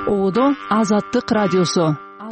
Оодо Азаттык радиосу.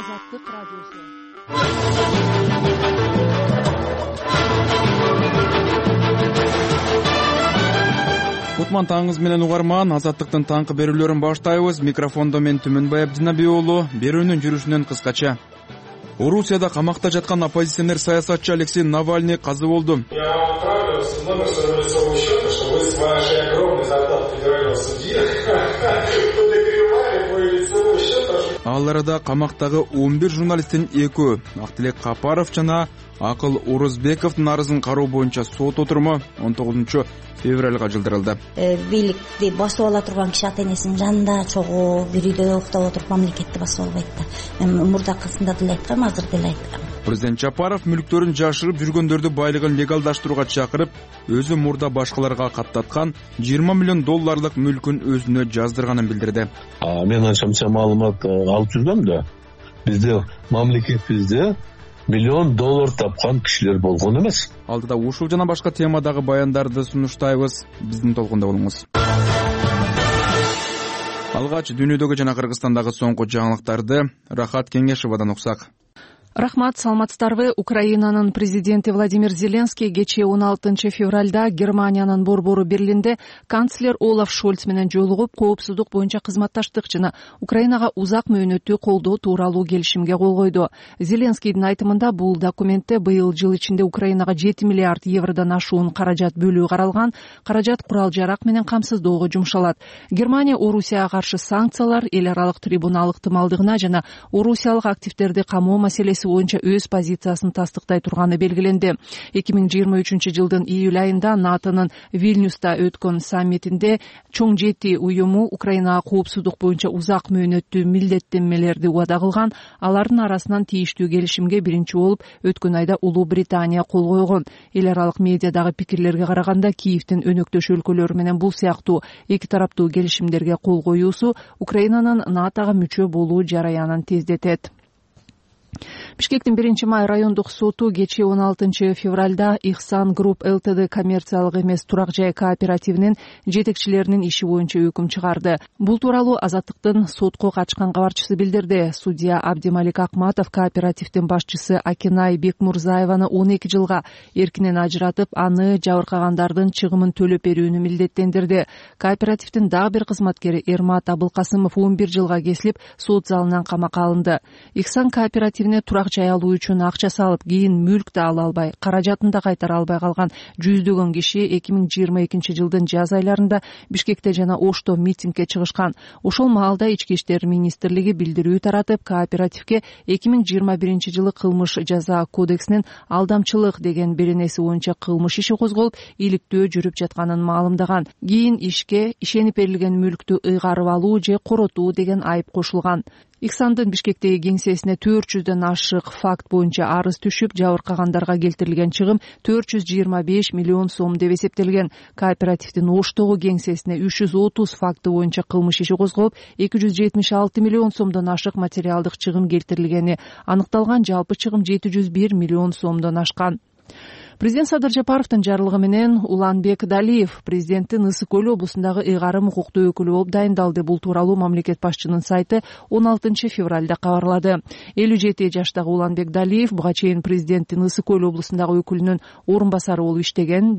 Кутман таңыңыз менен угарман, Азаттыктын таңкы берүүлөрүн баштайбыз. Микрофондо мен Түмөнбай Абдинабий уулу. Берүүнүн жүрүшүнөн кыскача. Орусияда камакта жаткан оппозиционер саясатчы Алексей Навальный каза болду. Я вам отправлю номер своего лицевого счета, что вы с вашей огромной зарплатой федерального судьи подогревали мой лицевой счет. Ал арада камактагы 11 журналисттин экөө, Актилек Капаров жана Акыл Орозбековдун арызын кароо боюнча сот отуруму 19 февралга жылдырылды. Бийликти басып ала турган киши ата энесинин жанында чогуу бир үйдө уктап отуруп мамлекетти басып албайт да. Мен мурдакысында деле айткам, азыр деле айткам. Президент Жапаров мүлктөрүн жашырып жүргөндөрдү байлыгын легалдаштырууга чакырып, өзү мурда башкаларга каттаткан $20 миллион мүлкүн өзүнө жаздырганын билдирди. Мен анча маалымат алып жүргөм да. Бизде мамлекетибизде $1 миллион тапкан кишилер болгон эмес. Алдыда ушул жана башка темадагы баяндарды сунуштайбыз. Биздин толкунда болуңуз. Алгач дүйнөдөгү жана Кыргызстандагы соңку жаңылыктарды Рахат Кеңешевадан уксак. Рахмат, саламатсыздарбы. Украинанын президенти Владимир Зеленский кечээ 16 февралда Германиянын борбору Берлинде канцлер Олаф Шольц менен жолугуп, коопсуздук боюнча кызматташтык жана Украинага узак мөөнөттүү колдоо тууралуу келишимге кол койду. Зеленскийдин айтымында бул документте быйыл жыл ичинде Украинага 7 миллиард евродон ашуун каражат бөлүү каралган. Каражат курал-жарак менен камсыздоого жумшалат. Германия Орусияга каршы санкциялар, эл аралык трибунал ыктымалдыгына жана орусиялык активдерди камоо маселеси боюнча өз позициясын тастыктай турганы белгиленди. 2023 жылдын июль айында НАТОнун Вильнюста өткөн саммитинде чоң жети уюму Украинага коопсуздук боюнча узак мөөнөттүү милдеттенмелерди убада кылган. Алардын арасынан тийиштүү келишимге биринчи болуп өткөн айда Улуу Британия кол койгон. Эл аралык медиадагы пикирлерге караганда Киевдин өнөктөш өлкөлөрү менен бул сыяктуу эки тараптуу келишимдерге кол коюусу Украинанын НАТОга мүчө болуу жараянын тездетет. Бишкектин 1-май райондук соту кечээ 16 февралда Ихсан Групп ЛТД коммерциялык эмес турак жай кооперативинин жетекчилеринин иши боюнча өкүм чыгарды. Бул тууралуу Азаттыктын сотко катышкан кабарчысы билдирди. Судья Абдималик Акматов кооперативдин башчысы Акинай Бекмурзаеваны 12 жылга эркинен ажыратып, аны жабыркагандардын чыгымын төлөп берүүнү милдеттендирди. Кооперативдин дагы бир кызматкери Эрмат Абылкасымов 11 жылга кесилип, сот залынан камакка алынды. Ихсан кооперативине турак жай алуу үчүн акча салып, кийин мүлк да ала албай, каражатын да кайтара албай калган жүздөгөн киши 2022 жылдын жаз айларында Бишкекте жана Ошто митингге чыгышкан. Ошол маалда Ички иштер министрлиги билдирүү таратып, кооперативге 2021 жылы кылмыш жаза кодексинин алдамчылык деген беренеси боюнча кылмыш иши козголуп, иликтөө жүрүп жатканын маалымдаган. Кийин ишке ишенип берилген мүлктү ыйгарып алуу же коротуу деген айып кошулган. Ихсандын Бишкектеги кеңсесине 400дөн ашык факт боюнча арыз түшүп, жабыркагандарга келтирилген чыгым 425 миллион сом деп эсептелген. Кооперативдин Оштогу кеңсесине 330 факты боюнча кылмыш иши козголуп, 276 миллион сомдон ашык материалдык чыгым келтирилгени аныкталган. Жалпы чыгым 701 миллион сомдон ашкан. Президент Садыр Жапаровдун жарлыгы менен Уланбек Далиев президенттин Ысык Көл облусундагы ыйгарым укуктуу өкүлү болуп дайындалды. Бул тууралуу мамлекет башчынын сайты 16 февралда кабарлады. 57 жаштагы Уланбек Далиев буга чейин президенттин Ысык Көл облусундагы өкүлүнүн орун басары болуп иштеген.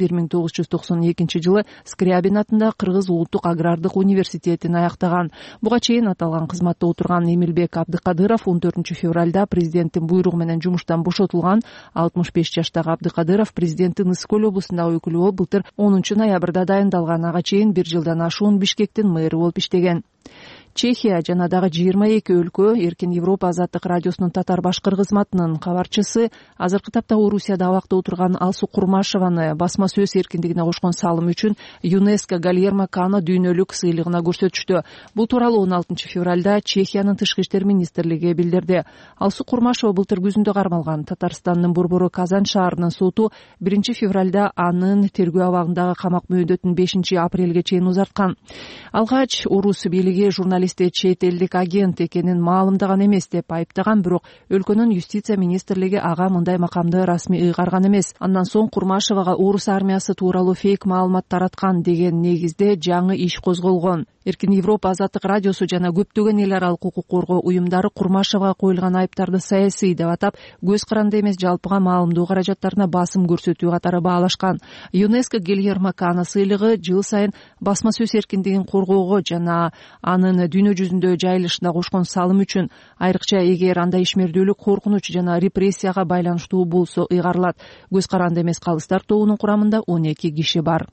1992 жылы Скрябин атындагы Кыргыз улуттук агрардык университетин аяктаган. Буга чейин аталган кызматта отурган Эмилбек Абдыкадыров 14 февралда президенттин буйругу менен жумуштан бошотулган. 65 жаштагы Абдыкадыров президенттин Ысык Көл облусундагы өкүлү болуп былтыр 10 ноябрда дайындалган. Ага чейин 1 жылдан ашуун Бишкектин мэрі болуп иштеген. Чехия жана дагы 22 өлкө Эркин Европа азаттык радиосунун татар башкыр кызматынын кабарчысы азыркы тапта Орусияда абакта отурган Алсу Курмашеваны басма сөз эркиндигине кошкон салымы үчүн ЮНЕСКО Гальермо Кано дүйнөлүк сыйлыгына көрсөтүштү. Бул тууралуу 16 февралда Чехиянын тышкы иштер министрлиги билдирди. Алсу Курмашева былтыр күзүндө кармалган. Татарстандын борбору Казан шаарынын соту 1 февралда анын тергөө абагындагы камак мөөнөтүн 5 апрелге чейин узарткан. Алгач орус бийлиги журналист журналистти чет элдик агент экенин маалымдаган эмес деп айыптаган, бирок өлкөнүн юстиция министрлиги ага мындай макамды расмий ыйгарган эмес. Андан соң Курмашевага орус армиясы тууралуу фейк маалымат тараткан деген негизде жаңы иш козголгон. Эркин Европа Азаттык радиосу жана көптөгөн эл аралык укук коргоо уюмдары Курмашевага коюлган айыптарды саясий деп атап, көз каранды эмес жалпыга маалымдоо каражаттарына басым көрсөтүү катары баалашкан. ЮНЕСКО Гильермо Кана сыйлыгы жыл сайын басма сөз эркиндигин коргоого жана анын дүйнө жүзүндө жайылышына кошкон салым үчүн, айрыкча эгер андай ишмердүүлүк коркунуч жана репрессияга байланыштуу болсо ыйгарылат. Көз каранды эмес калыстар тобунун курамында 12 киши бар.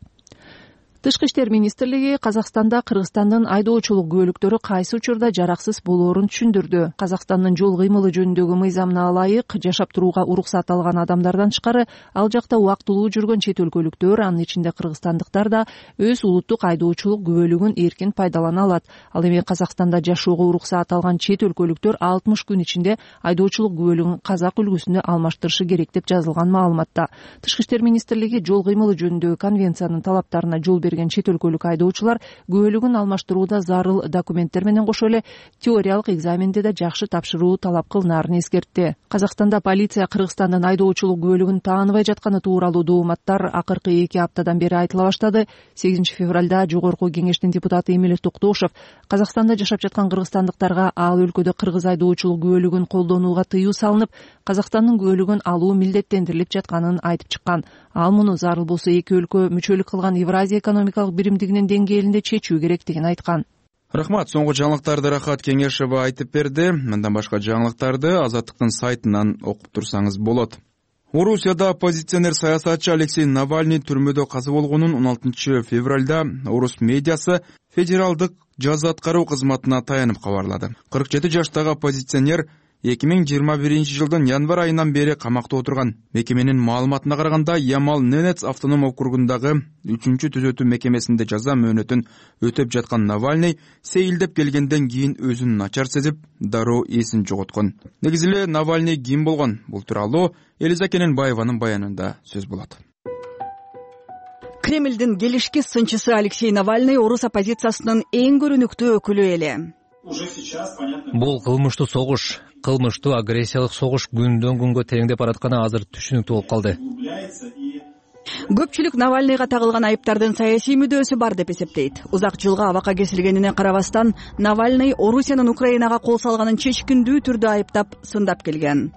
Тышкы иштер министрлиги Казакстанда Кыргызстандын айдоочулук күбөлүктөрү кайсы учурда жараксыз болоорун түшүндүрдү. Казакстандын жол кыймылы жөнүндөгү мыйзамына ылайык жашап турууга уруксат алган адамдардан тышкары ал жакта убактылуу жүргөн чет өлкөлүктөр, анын ичинде кыргызстандыктар да өз улуттук айдоочулук күбөлүгүн эркин пайдалана алат. Ал эми Казакстанда жашоого уруксат алган чет өлкөлүктөр 60 күн ичинде айдоочулук күбөлүгүн казак үлгүсүнө алмаштырышы керек деп жазылган маалыматта. Тышкы иштер министрлиги жол кыймылы жөнүндөгү конвенциянын талаптарына жол берген чет өлкөлүк айдоочулар күбөлүгүн алмаштырууда зарыл документтер менен кошо эле теориялык экзаменди да жакшы тапшыруу талап кылынаарын эскертти. Казакстанда полиция Кыргызстандын айдоочулук күбөлүгүн тааныбай жатканы тууралуу дооматтар акыркы 2 аптадан бери айтыла баштады. 8 февралда Жогорку кеңештин депутаты Эмилет Токтошов Казакстанда жашап жаткан кыргызстандыктарга ал өлкөдө кыргыз айдоочулук күбөлүгүн колдонууга тыюу салынып, Казакстандын күбөлүгүн алуу милдеттендирилип жатканын айтып чыккан. Ал муну зарыл болсо эки өлкө мүчөлүк кылган Евразия экономикалык биримдигинин деңгээлинде чечүү керектигин айткан. Рахмат, соңку жаңылыктарды Рахат Кеңешева айтып берди. Мындан башка жаңылыктарды Азаттыктын сайтынан окуп турсаңыз болот. Орусияда оппозиционер саясатчы Алексей Навальный түрмөдө каза болгонун 16 февралда орус медиасы федералдык жаза аткаруу кызматына таянып кабарлады. 47 жаштагы оппозиционер 2021 жылдын январь айынан бери камакта отурган. Мекеменин маалыматына караганда, Ямал-Ненец автоном округундагы 3-түзөтүү мекемесинде жаза мөөнөтүн өтөп жаткан Навальный сейилдеп келгенден кийин өзүн начар сезип, дароо эсин жоготкон. Негизи эле Навальный ким болгон? Бул тууралуу Элиза Кененбаеванын баянында сөз болот. Кремлдин келишки сынчысы Алексей Навальный орус оппозициясынын эң көрүнүктүү өкүлү эле. Бул кылмыштуу согуш, кылмыштуу агрессиялык согуш күндөн күнгө тереңдеп баратканы азыр түшүнүктүү болуп калды. Көпчүлүк Навальныйга тагылган айыптардын саясий мүдөөсү бар деп эсептейт. Узак жылга абакка кесилгенине карабастан, Навальный Орусиянын Украинага кол салганын чечкиндүү түрдө айыптап, сындап келген.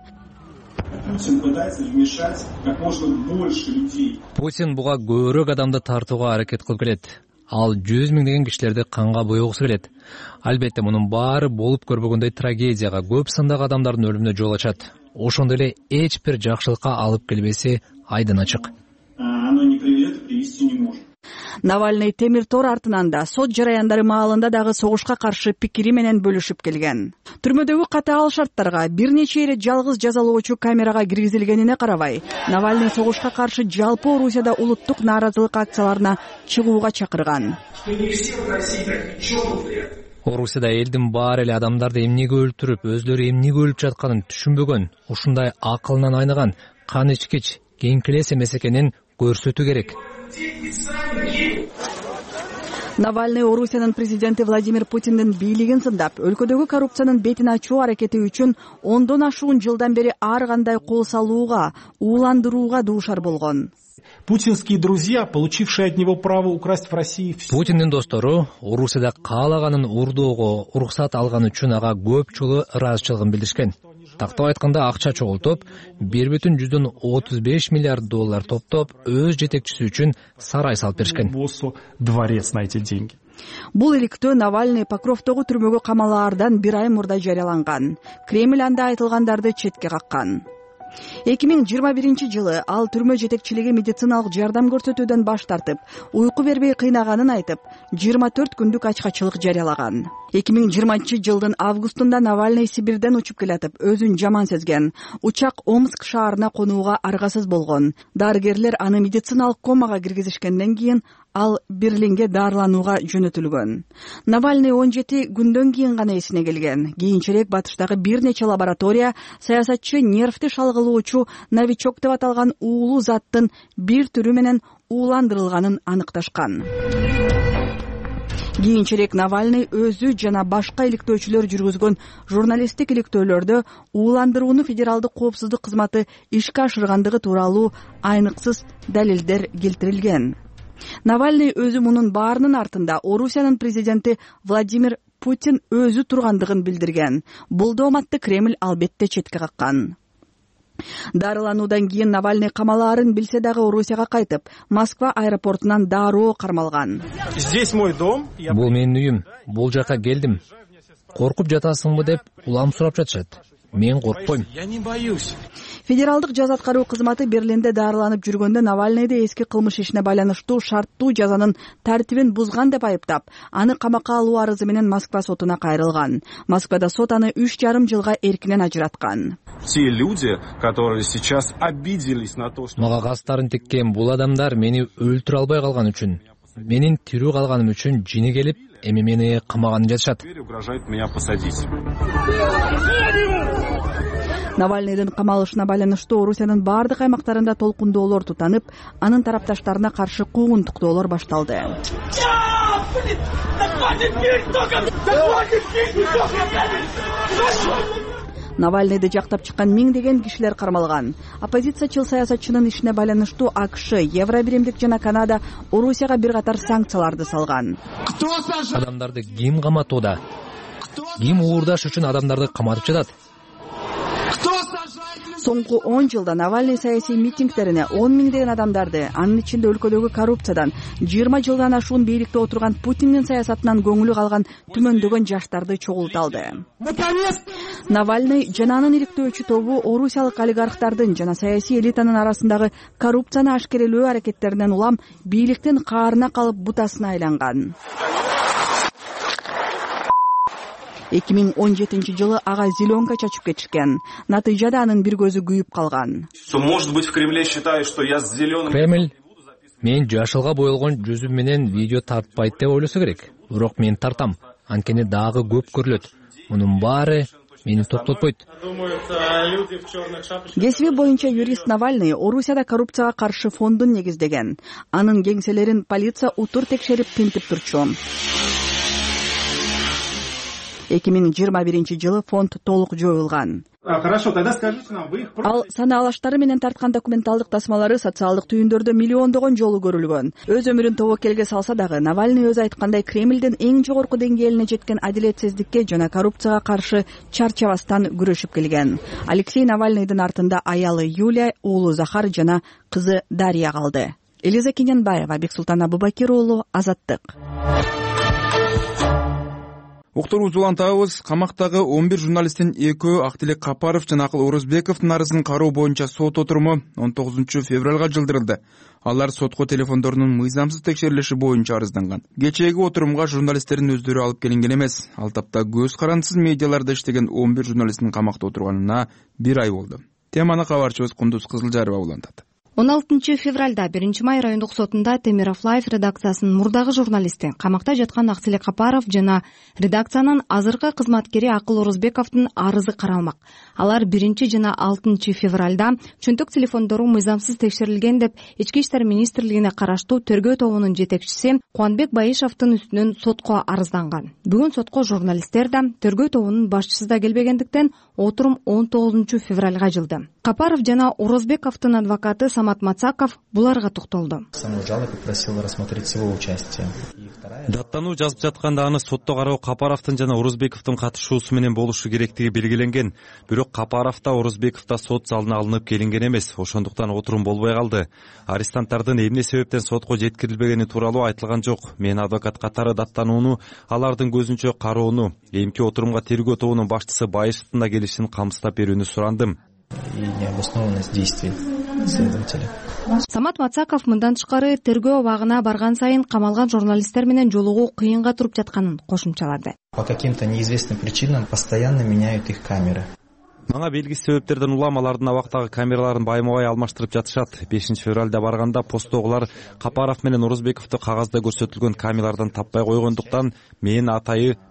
Путин буга көбүрөөк адамды тартууга аракет кылып келет. Ал 100 миңдеген кишилерди канга боёгусу келет. Албетте мунун баары болуп көрбөгөндөй трагедияга, көп сандагы адамдардын өлүмүнө жол ачат. Ошондой эле эч бир жакшылыкка алып келбеси айдын ачык. Навальный темир тор артынан да, сот жараяндары маалында дагы согушка каршы пикири менен бөлүшүп келген. Түрмөдөгү катаал шарттарга бир нече ирет жалгыз жазалоочу камерага киргизилгенине карабай, Навальный согушка каршы жалпы Орусияда улуттук нааразылык акцияларына чыгууга чакырган. Орусияда элдин баары эле адамдарды эмнеге өлтүрүп, өзлөрү эмнеге өлүп жатканын түшүнбөгөн, ушундай акылынан айныган, кан ичкич, кеңкелес эмес экенин көрсөтүү керек. Навальный Орусиянын президенти Владимир Путиндин бийлигин сындап, өлкөдөгү коррупциянын бетин ачуу аракети үчүн 10 ашуун жылдан бери ар кандай кол салууга, ууландырууга дуушар болгон. Путинские друзья, получившие от него право украсть в России все. Путиндин достору Орусияда каалаганын урдоого уруксат алган үчүн ага көп жолу ыраазычылыгын билдиришкен. Тактап айтканда акча чогултуп, 1,35 миллиард доллар топтоп, өз жетекчиси үчүн сарай салып беришкен. Дворец на эти деньги. Бул иликтөө Навальный Покровдогу түрмөгө камалаардан 1 ай мурда жарыяланган. Кремль анда айтылгандарды четке каккан. 2021 жылы ал түрмө жетекчилиги медициналык жардам көрсөтүүдөн баш тартып, уйку бербей кыйнаганын айтып, 24 күндүк ачкачылык жарыялаган. 2020 жылдын августунда Навальный Сибирден учуп келатып, өзүн жаман сезген. Учак Омск шаарына конууга аргасыз болгон. Дарыгерлер аны медициналык комага киргизишкенден кийин ал Берлинге дарыланууга жөнөтүлгөн. Навальный 17 күндөн кийин гана эсине келген. Кийинчерээк батыштагы бир нече лаборатория саясатчы нервти шалгылоочу новичок деп аталган уулуу заттын бир түрү менен ууландырылганын аныкташкан. кийинчерээк Навальный өзү жана башка иликтөөчүлөр жүргүзгөн журналисттик иликтөөлөрдө ууландырууну федералдык коопсуздук кызматы ишке ашыргандыгы тууралуу айныксыз далилдер келтирилген. Навальный өзү мунун баарынын артында Орусиянын президенти Владимир Путин өзү тургандыгын билдирген. Бул дооматты Кремль албетте четке каккан. Дарылануудан кийин Навальный камалаарын билсе дагы Орусияга кайтып, Москва аэропортунан дароо кармалган. Здесь мой дом. Бул менин үйүм. Бул жака келдим. Коркуп жатасыңбы деп улам сурап жатышат. Мен коркпойм. Я не боюсь. Федералдык жаза аткаруу кызматы Берлинде дарыланып жүргөндө Навальныйды эски кылмыш ишине байланыштуу шарттуу жазанын тартибин бузган деп айыптап, аны камакка алуу арызы менен Москва сотуна кайрылган. Москвада сот аны 3,5 жылга эркинен ажыраткан. Те люди, которые сейчас обиделись на то, что... Мага кастарын теккен бул адамдар мени өлтүрө албай калган үчүн, менин тирүү калганым үчүн жини келип, эми мени камаганы жатышат. Угрожают меня посадить. Навальныйдын камалышына байланыштуу Орусиянын бардык аймактарында толкундоолор тутанып, анын тарапташтарына каршы куугунтуктоолор башталды. Навальныйды жактап чыккан миңдеген кишилер кармалган. Оппозициячыл саясатчынын ишине байланыштуу АКШ, Евробиримдик жана Канада Орусияга бир катар санкцияларды салган. Адамдарды ким каматууда? Ким уурдаш үчүн адамдарды каматып жатат? Соңку 10 жылда Навальный саясий митингдерине 10 миңдеген адамдарды, анын ичинде өлкөдөгү коррупциядан, 20 жылдан ашуун бийликте отурган Путиндин саясатынан көңүлү калган түмөндөгөн жаштарды чогулталды. Навальный жана анын иликтөөчү тобу орусиялык олигархтардын жана саясий элитанын арасындагы коррупцияны ашкерелөө аракеттеринен улам бийликтин каарына калып бутасына айланган. 2017 жылы ага зеленка чачып кетишкен. Натыйжада анын бир көзү күйүп калган. Может быть, в Кремле считают, что я с зеленым... Кремль мен жашылга боелгон жүзүм менен видео тартпайт деп ойлосо керек. Бирок мен тартам. Анткени дагы көп көрүлөт. Мунун баары мени токтотпойт. Кесиби боюнча юрист Навальный Орусияда коррупцияга каршы фондун негиздеген. Анын кеңселерин полиция утур текшерип тинтип турчу. 2021 жылы фонд толук жоюлган. Хорошо, тогда скажите нам, вы их... Ал санаалаштары менен тарткан документалдык тасмалары социалдык түйүндөрдө миллиондогон жолу көрүлгөн. Өз өмүрүн тобокелге салса дагы Навальный өзү айткандай Кремлдин эң жогорку деңгээлине жеткен адилетсиздикке жана коррупцияга каршы чарчабастан күрөшүп келген. Алексей Навальныйдын артында аялы Юлия, уулу Захар жана кызы Дарья калды. Элиза Кененбаева, Бексултан Абубакир уулу, Азаттык. Уктуруубузду улантабыз. Камактагы 11 журналисттин экөө Актилек Капаров жана Акыл Орозбековдун арызын кароо боюнча сот отуруму 19 февралга жылдырылды. Алар сотко телефондорунун мыйзамсыз текшерилиши боюнча арызданган. Кечээги отурумга журналисттердин өздөрү алып келинген эмес. Ал тапта көз карандысыз медиаларда иштеген 11 журналисттин камакта отурганына 1 ай болду. Теманы кабарчыбыз Кундуз Кызылжарова улантат. 16 февралда 1 май райондук сотунда Темиров Лайф редакциясынын мурдагы журналисти, камакта жаткан Актилек Капаров жана редакциянын азыркы кызматкери Акыл Орозбековдун арызы каралмак. Алар 1 жана 6 февралда чөнтөк телефондору мыйзамсыз текшерилген деп Ички иштер министрлигине караштуу тергөө тобунун жетекчиси Кубанбек Байышевдин үстүнөн сотко арызданган. Бүгүн сотко журналисттер да, тергөө тобунун башчысы да келбегендиктен отурум 19 февралга жылды. Капаров жана Орозбековдун адвокаты Самат Мацаков буларга токтолду. Саму жалобу попросила рассмотреть с его участием. Даттануу жазып жатканда аны сотто кароо Капаровдун жана Орозбековдун катышуусу менен болушу керектиги белгиленген. Бирок Капаров да Орозбеков да сот залына алынып келинген эмес. Ошондуктан отурум болбой калды. Арестанттардын эмне себептен сотко жеткирилбегени тууралуу айтылган жок. Мен адвокат катары даттанууну, алардын көзүнчө кароону, эмки отурумга тергөө тобунун башчысы Байышевдин да келишин камсыздап берүүнү сурандым. И необоснованность действий следователя. Самат Мацаков мындан тышкары тергөө абагына барган сайын камалган журналисттер менен жолугуу кыйынга туруп жатканын кошумчалады. По каким-то неизвестным причинам постоянно меняют их камеры. Мага белгисиз себептерден улам алардын абактагы камераларын байма-бай алмаштырып жатышат. 5 февралда барганда посттогулар Капаров менен Орозбековду кагазда көрсөтүлгөн камералардан таппай койгондуктан мен атайы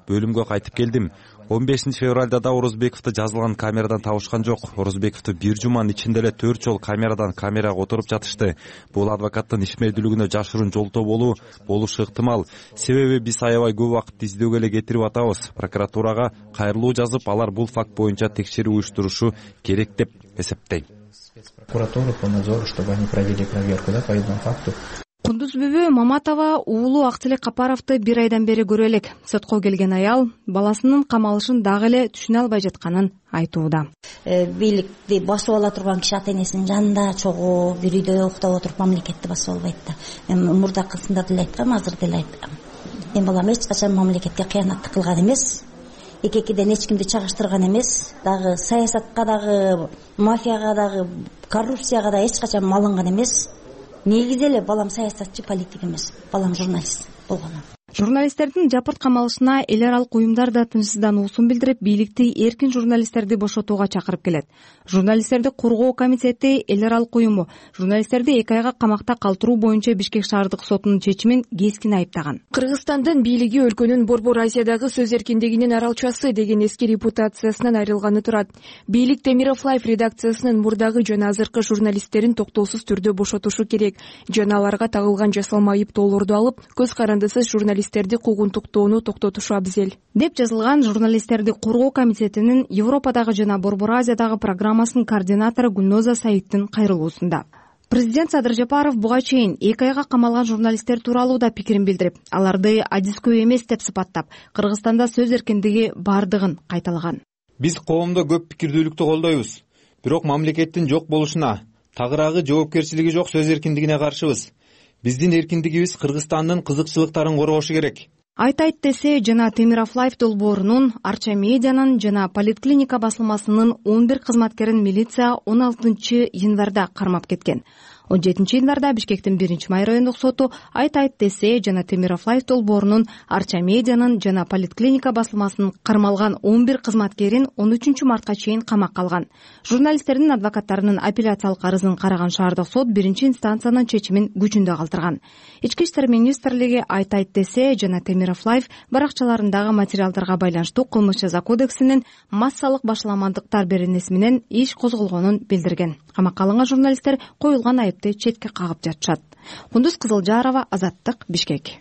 бөлүмгө кайтып келдим. 15 февралда да Орузбековду жазылган камерадан табышкан жок. Орузбековду бир жуманын ичинде эле 4 жолу камерага отуруп жатышты. Бул адвокаттын ишмердүүлүгүнө жашыруун жолтоо болушу ыктымал. Себеби биз аябай көп убакытты издөөгө эле кетирип атабыз. Прокуратурага кайрылуу жазып, алар бул факт боюнча текшерүү уюштурушу керек деп эсептейм. Прокуратура по надзору, чтобы они провели проверку по этому факту. Кундузбүбү Маматова уулу Актилек Капаровду 1 айдан бери көрө элек. Сотко келген аял баласынын камалышын дагы эле түшүнө албай жатканын айтууда. Бийликти басып ала турган киши ата энесинин жанында чогуу бир үйдө уктап отуруп мамлекетти басып албайт да. Мен мурдакысында деле айткам, азыр деле айткам. Мен балам эч качан мамлекетке кыянаттык кылган эмес. Эки-экиден эч кимди чагыштырган эмес. Дагы саясатка дагы, мафияга дагы, коррупцияга да эч качан малынган эмес. Негизи эле балам саясатчы, политик эмес. Балам журналист болгон. Журналисттердин жапырт камалышына эл аралык уюмдар да тынчсыздануусун билдирип, бийликти эркин журналисттерди бошотууга чакырып келет. Журналисттерди коргоо комитети эл аралык уюму журналисттерди 2 айга камакта калтыруу боюнча Бишкек шаардык сотунун чечимин кескин айыптаган. Кыргызстандын бийлиги өлкөнүн Борбор Азиядагы сөз эркиндигинин аралчасы деген эски репутациясынан айрылганы турат. Бийлик Темиров Лайф редакциясынын мурдагы жана азыркы журналисттерин токтоосуз түрдө бошотушу керек. Жана аларга тагылган жасалма айыптоолорду алып, көз карандысыз журналисттерди куугунтуктоону токтотушу абзел деп жазылган журналисттерди коргоо комитетинин Европадагы жана Борбор Азиядагы программасынын координатору Гүлноза Саидтин кайрылуусунда. Президент Садыр Жапаров буга чейин 2 айга камалган журналисттер тууралуу да пикирин билдирип, аларды адискөө эмес деп сыпаттап, Кыргызстанда сөз эркиндиги бардыгын кайталаган. Биз коомдо көп пикирдүүлүктү колдойбуз. Бирок мамлекеттин жок болушуна, тагыраагы жоопкерчилиги жок сөз эркиндигине каршыбыз. Биздин эркиндигибиз Кыргызстандын кызыкчылыктарын коргошу керек. Айтайт десе жана Темиров Лайф долбоорунун, Арча медианын жана Политклиника басылмасынын 11 кызматкерин милиция 16 январда кармап кеткен. 17 январда Бишкектин 1-май райондук соту Айтайт десе жана Темиров Лайф долбоорунун, Арча медианын жана Политклиника басылмасынын кармалган 11 кызматкерин 13 мартка чейин камакка алган. Журналисттердин адвокаттарынын апелляциялык арызын караган шаардык сот 1-инстанциянын чечимин күчүндө калтырган. Ички иштер министрлиги Айтайт десе жана Темиров Лайф баракчаларындагы материалдарга байланыштуу кылмыш жаза кодексинин массалык башаламандыктар беренеси менен иш козголгонун билдирген. Камакка алынган журналисттер коюлган айыпты четке кагып жатышат. Кундуз Кызылжарова, Азаттык, Бишкек.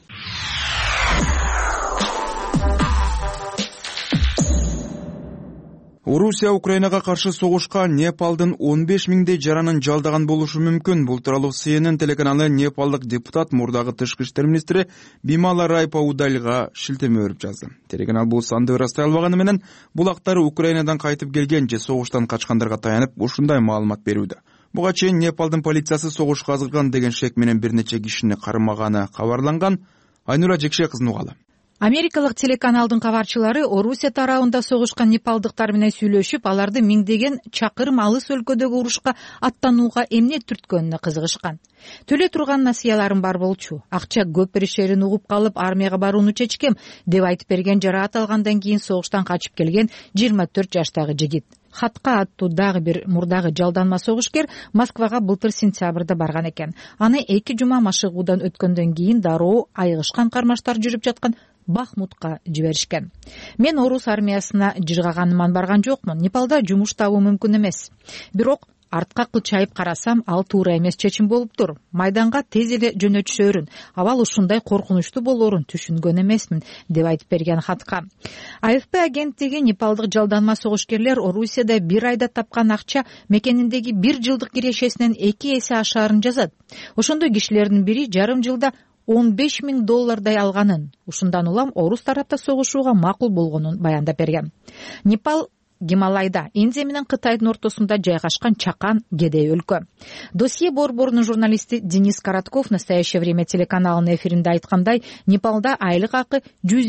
Орусия Украинага каршы согушка Непалдын 15 миңдей жаранын жалдаган болушу мүмкүн. Бул тууралуу CNN телеканалы непалдык депутат мурдагы тышкы иштер министри Бимала Райпаудальга шилтеме берип жазды. Телеканал бул санды ырастай албаганы менен бул актары Украинадан кайтып келген же согуштан качкандарга таянып ушундай маалымат берүүдө. Буга чейин Непалдын полициясы согушка азгырган деген шек менен бир нече кишини кармаганы кабарланган. Айнура Жекше кызын угалы. Америкалык телеканалдын кабарчылары Орусия тарабында согушкан непалдыктар менен сүйлөшүп, аларды миңдеген чакырым алыс өлкөдөгү урушка аттанууга эмне түрткөнүнө кызыгышкан. Төлө турган насыяларым бар болчу. Акча көп беришерин угуп калып, армияга барууну чечкем деп айтып берген, жараат алгандан кийин согуштан качып келген 24 жаштагы жигит. Хатка аттуу дагы бир мурдагы жалданма согушкер Москвага былтыр сентябрда барган экен. Аны 2 жума машыгуудан өткөндөн кийин дароо айыгышкан кармаштар жүрүп жаткан Бахмутка жиберишкен. Мен орус армиясына жыргаганыман барган жокмун. Непалда жумуш табуу мүмкүн эмес. Бирок артка кылчайып карасам, ал туура эмес чечим болуптур. Майданга тез эле жөнөтүшөрүн, абал ушундай коркунучтуу болоорун түшүнгөн эмесмин деп айтып берген хатка. АФП агенттиги Непалдык жалданма согушкерлер Орусияда 1 айда тапкан акча мекениндеги 1 жылдык кирешесинен 2 эсе ашаарын жазат. Ошондой кишилердин бири жарым жылда $15,000 алганын, ушундан улам орус тарапта согушууга макул болгонун баяндап берген. Непал Гималайда, Индия менен Кытайдын ортосунда жайгашкан чакан кедей өлкө. Досье борборунун журналисти Денис Коротков «Настоящее время» телеканалынын эфиринде айткандай, Непалда айлык акы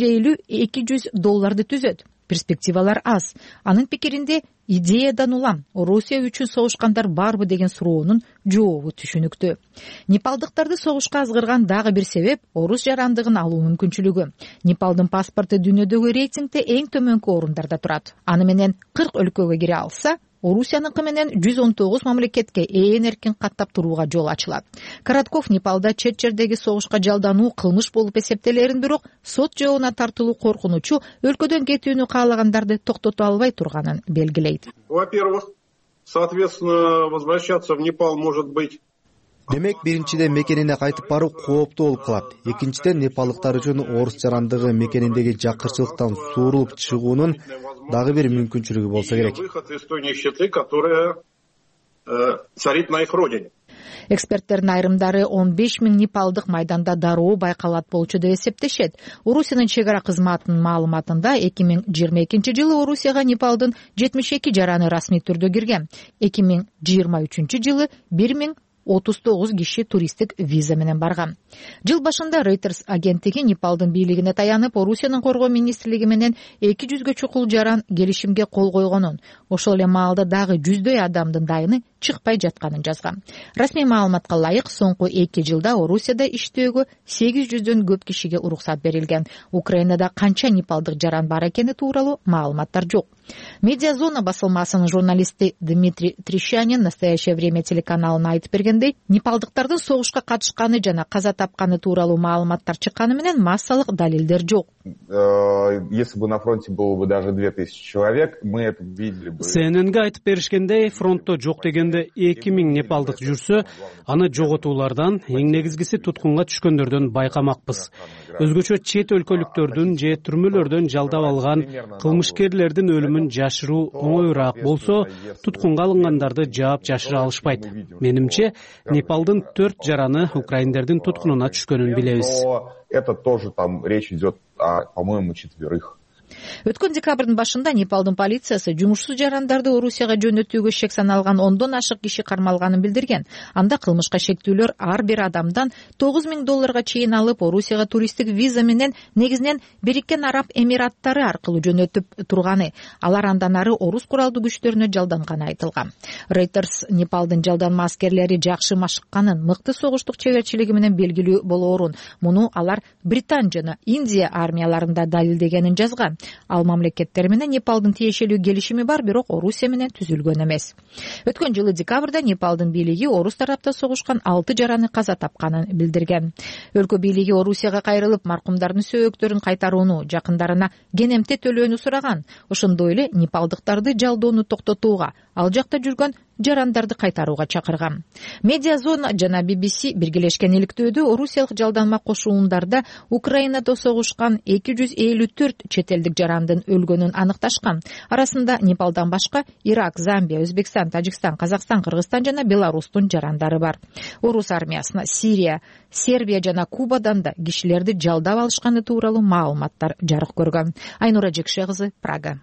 $150-200 түзөт. Перспективалар аз. Анын пикиринде идеядан улам Орусия үчүн согушкандар барбы деген суроонун жообу түшүнүктүү. Непалдыктарды согушка азгырган дагы бир себеп орус жарандыгын алуу мүмкүнчүлүгү. Непалдын паспорту дүйнөдөгү рейтингде эң төмөнкү орундарда турат. Аны менен 40 өлкөгө кире алса, Орусияныкы менен 119 мамлекетке ээн эркин каттап турууга жол ачылат. Коротков Непалда чет жердеги согушка жалдануу кылмыш болуп эсептелерин, бирок сот жообуна тартылуу коркунучу өлкөдөн кетүүнү каалагандарды токтото албай турганын белгилейт. Во-первых, соответственно, возвращаться в Непал может быть. Демек, биринчиден мекенине кайтып баруу кооптуу болуп калат. Экинчиден, непалдыктар үчүн орус жарандыгы мекениндеги жакырчылыктан суурулуп чыгуунун дагы бир мүмкүнчүлүгү болсо керек. Выход из той нищеты, которая царит на их родине. Эксперттердин айрымдары 15 000 непалдык майданда дароо байкалат болчу деп эсептешет. Орусиянын чек ара кызматынын маалыматында 2022 жылы Орусияга Непалдын 72 жараны расмий түрдө кирген. 2023 жылы 1039 киши туристтик виза менен барган. Жыл башында Reuters агенттиги Непалдын бийлигине таянып, Орусиянын коргоо министрлиги менен 200гө чукул жаран келишимге кол койгонун, ошол эле маалда дагы жүздөй адамдын дайыны чыкпай жатканын жазган. Расмий маалыматка ылайык, соңку 2 жылда Орусияда иштөөгө 800дөн көп кишиге уруксат берилген. Украинада канча непалдык жаран бар экени тууралуу маалыматтар жок. Медиазона басылмасынын журналисти Дмитрий Трещанин «Настоящее время» телеканалына айтып бергендей, непалдыктардын согушка катышканы жана каза тапканы тууралуу маалыматтар чыкканы менен массалык далилдер жок. Если бы на фронте было бы даже 2000 человек, мы это видели бы. СННге айтып беришкендей, фронтто жок дегенде 2000 непалдык жүрсө, аны жоготуулардан, эң негизгиси туткунга түшкөндөрдөн байкамакпыз. Өзгөчө чет өлкөлүктөрдүн же түрмөлөрдөн жалдап алган кылмышкерлердин өлүмүн жашыруу оңоюраак болсо, туткунга алынгандарды жаап жашыра алышпайт. Менимче, Непалдын 4 жараны украиндердин туткунуна түшкөнүн билебиз. Это тоже там речь идет о, по-моему, 4. Өткөн декабрдын башында Непалдын полициясы жумушсуз жарандарды Орусияга жөнөтүүгө шек саналган 10дон ашык киши кармалганын билдирген. Анда кылмышка шектүүлөр ар бир адамдан $9,000 чейин алып, Орусияга туристтик виза менен негизинен Бириккен Араб Эмираттары аркылуу жөнөтүп турганы. Алар андан ары орус куралдуу күчтөрүнө жалданганы айтылган. Reuters Непалдын жалданма аскерлери жакшы машыкканын, мыкты согуштук чеберчилиги менен белгилүү болоорун, муну алар Британ жана Индия армияларында далилдегенин жазган. Ал мамлекеттер менен Непалдын тиешелүү келишими бар, бирок Орусия менен түзүлгөн эмес. Өткөн жылы декабрда Непалдын бийлиги орус тарапта согушкан 6 жараны каза тапканын билдирген. Өлкө бийлиги Орусияга кайрылып, маркумдардын сөөгөктөрүн кайтарууну, жакындарына кенемте төлөөнү сураган. Ошондой эле непалдыктарды жалдоону токтотууга, ал жакта жүргөн жарандарды кайтарууга чакырган. Медиазона жана BBC биргелешкен иликтөөдө орусиялык жалданма кошуундарда Украинада согушкан 254 чет элдик жарандын өлгөнүн аныкташкан. Арасында Непалдан башка Ирак, Замбия, Өзбекстан, Тажикстан, Казакстан, Кыргызстан жана Беларустун жарандары бар. Орус армиясына Сирия, Сербия жана Кубадан да кишилерди жалдап алышканы тууралуу маалыматтар жарык көргөн. Айнура Жекше кызы, Прага.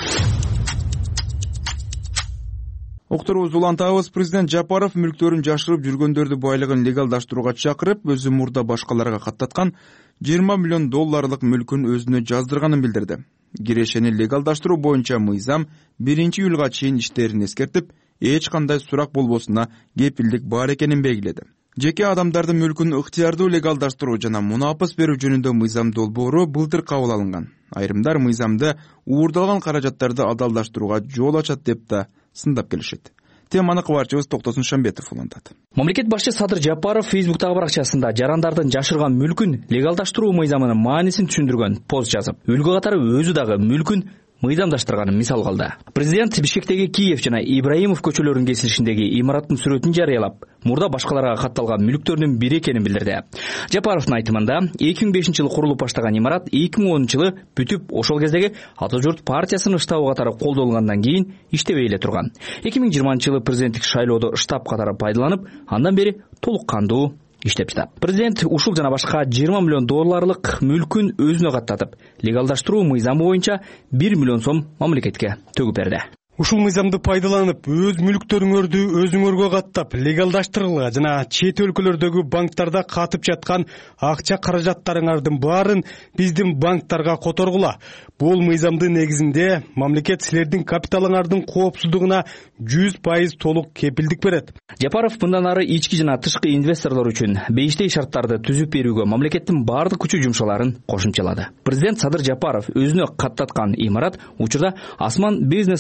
Уктурубузду улантабыз. Президент Жапаров мүлктөрүн жашырып жүргөндөрдү байлыгын легалдаштырууга чакырып, өзү мурда башкаларга каттаткан $20 миллион мүлкүн өзүнө жаздырганын билдирди. Кирешени легалдаштыруу боюнча мыйзам 1-июлга чейин иштерин эскертип, эч кандай сурак болбосуна кепилдик бар экенин белгиледи. Жеке адамдардын мүлкүн ыктыярдуу легалдаштыруу жана мунапыс берүү жөнүндө мыйзам долбоору былтыр кабыл алынган. Айрымдар мыйзамды уурдалган каражаттарды адалдаштырууга жол ачат деп да сындап келишет. Теманы кабарчыбыз Токтосун Шамбетов улантат. Мамлекет башчы Садыр Жапаров Фейсбуктагы баракчасында жарандардын жашырган мүлкүн легалдаштыруу мыйзамынын маанисин түшүндүргөн пост жазып, өлкө катары өзү дагы мүлкүн мыйзамдаштырганын мисал кылды. Президент Бишкектеги Киев жана Ибраимов көчөлөрүнүн кесилишиндеги имараттын сүрөтүн жарыялап, мурда башкаларга катталган мүлктөрдүн бири экенин билдирди. Жапаровдун айтымында 2005 жылы курулуп баштаган имарат 2010 жылы бүтүп, ошол кездеги Ата журт партиясынын штабы катары колдонулгандан кийин иштебей эле турган. 2020 жылы президенттик шайлоодо штаб катары пайдаланып, андан бери толук кандуу иштеп жатат. Президент ушул жана башка $20 миллион мүлкүн өзүнө каттатып, легалдаштыруу мыйзамы боюнча $1 миллион мамлекетке төгүп берди. Ушул мыйзамды пайдаланып, өз мүлктөрүңөрдү өзүңөргө каттап, легалдаштыргыла жана чет өлкөлөрдөгү банктарда катып жаткан акча каражаттарыңардын баарын биздин банктарга которгула. Бул мыйзамды негизинде мамлекет силердин капиталыңардын коопсуздугуна 100% толук кепилдик берет. Жапаров мындан ары ички жана тышкы инвесторлор үчүн бейиштей шарттарды түзүп берүүгө мамлекеттин баардык күчү жумшаларын кошумчалады. Президент Садыр Жапаров өзүнө каттаткан имарат учурда Асман бизнес борбору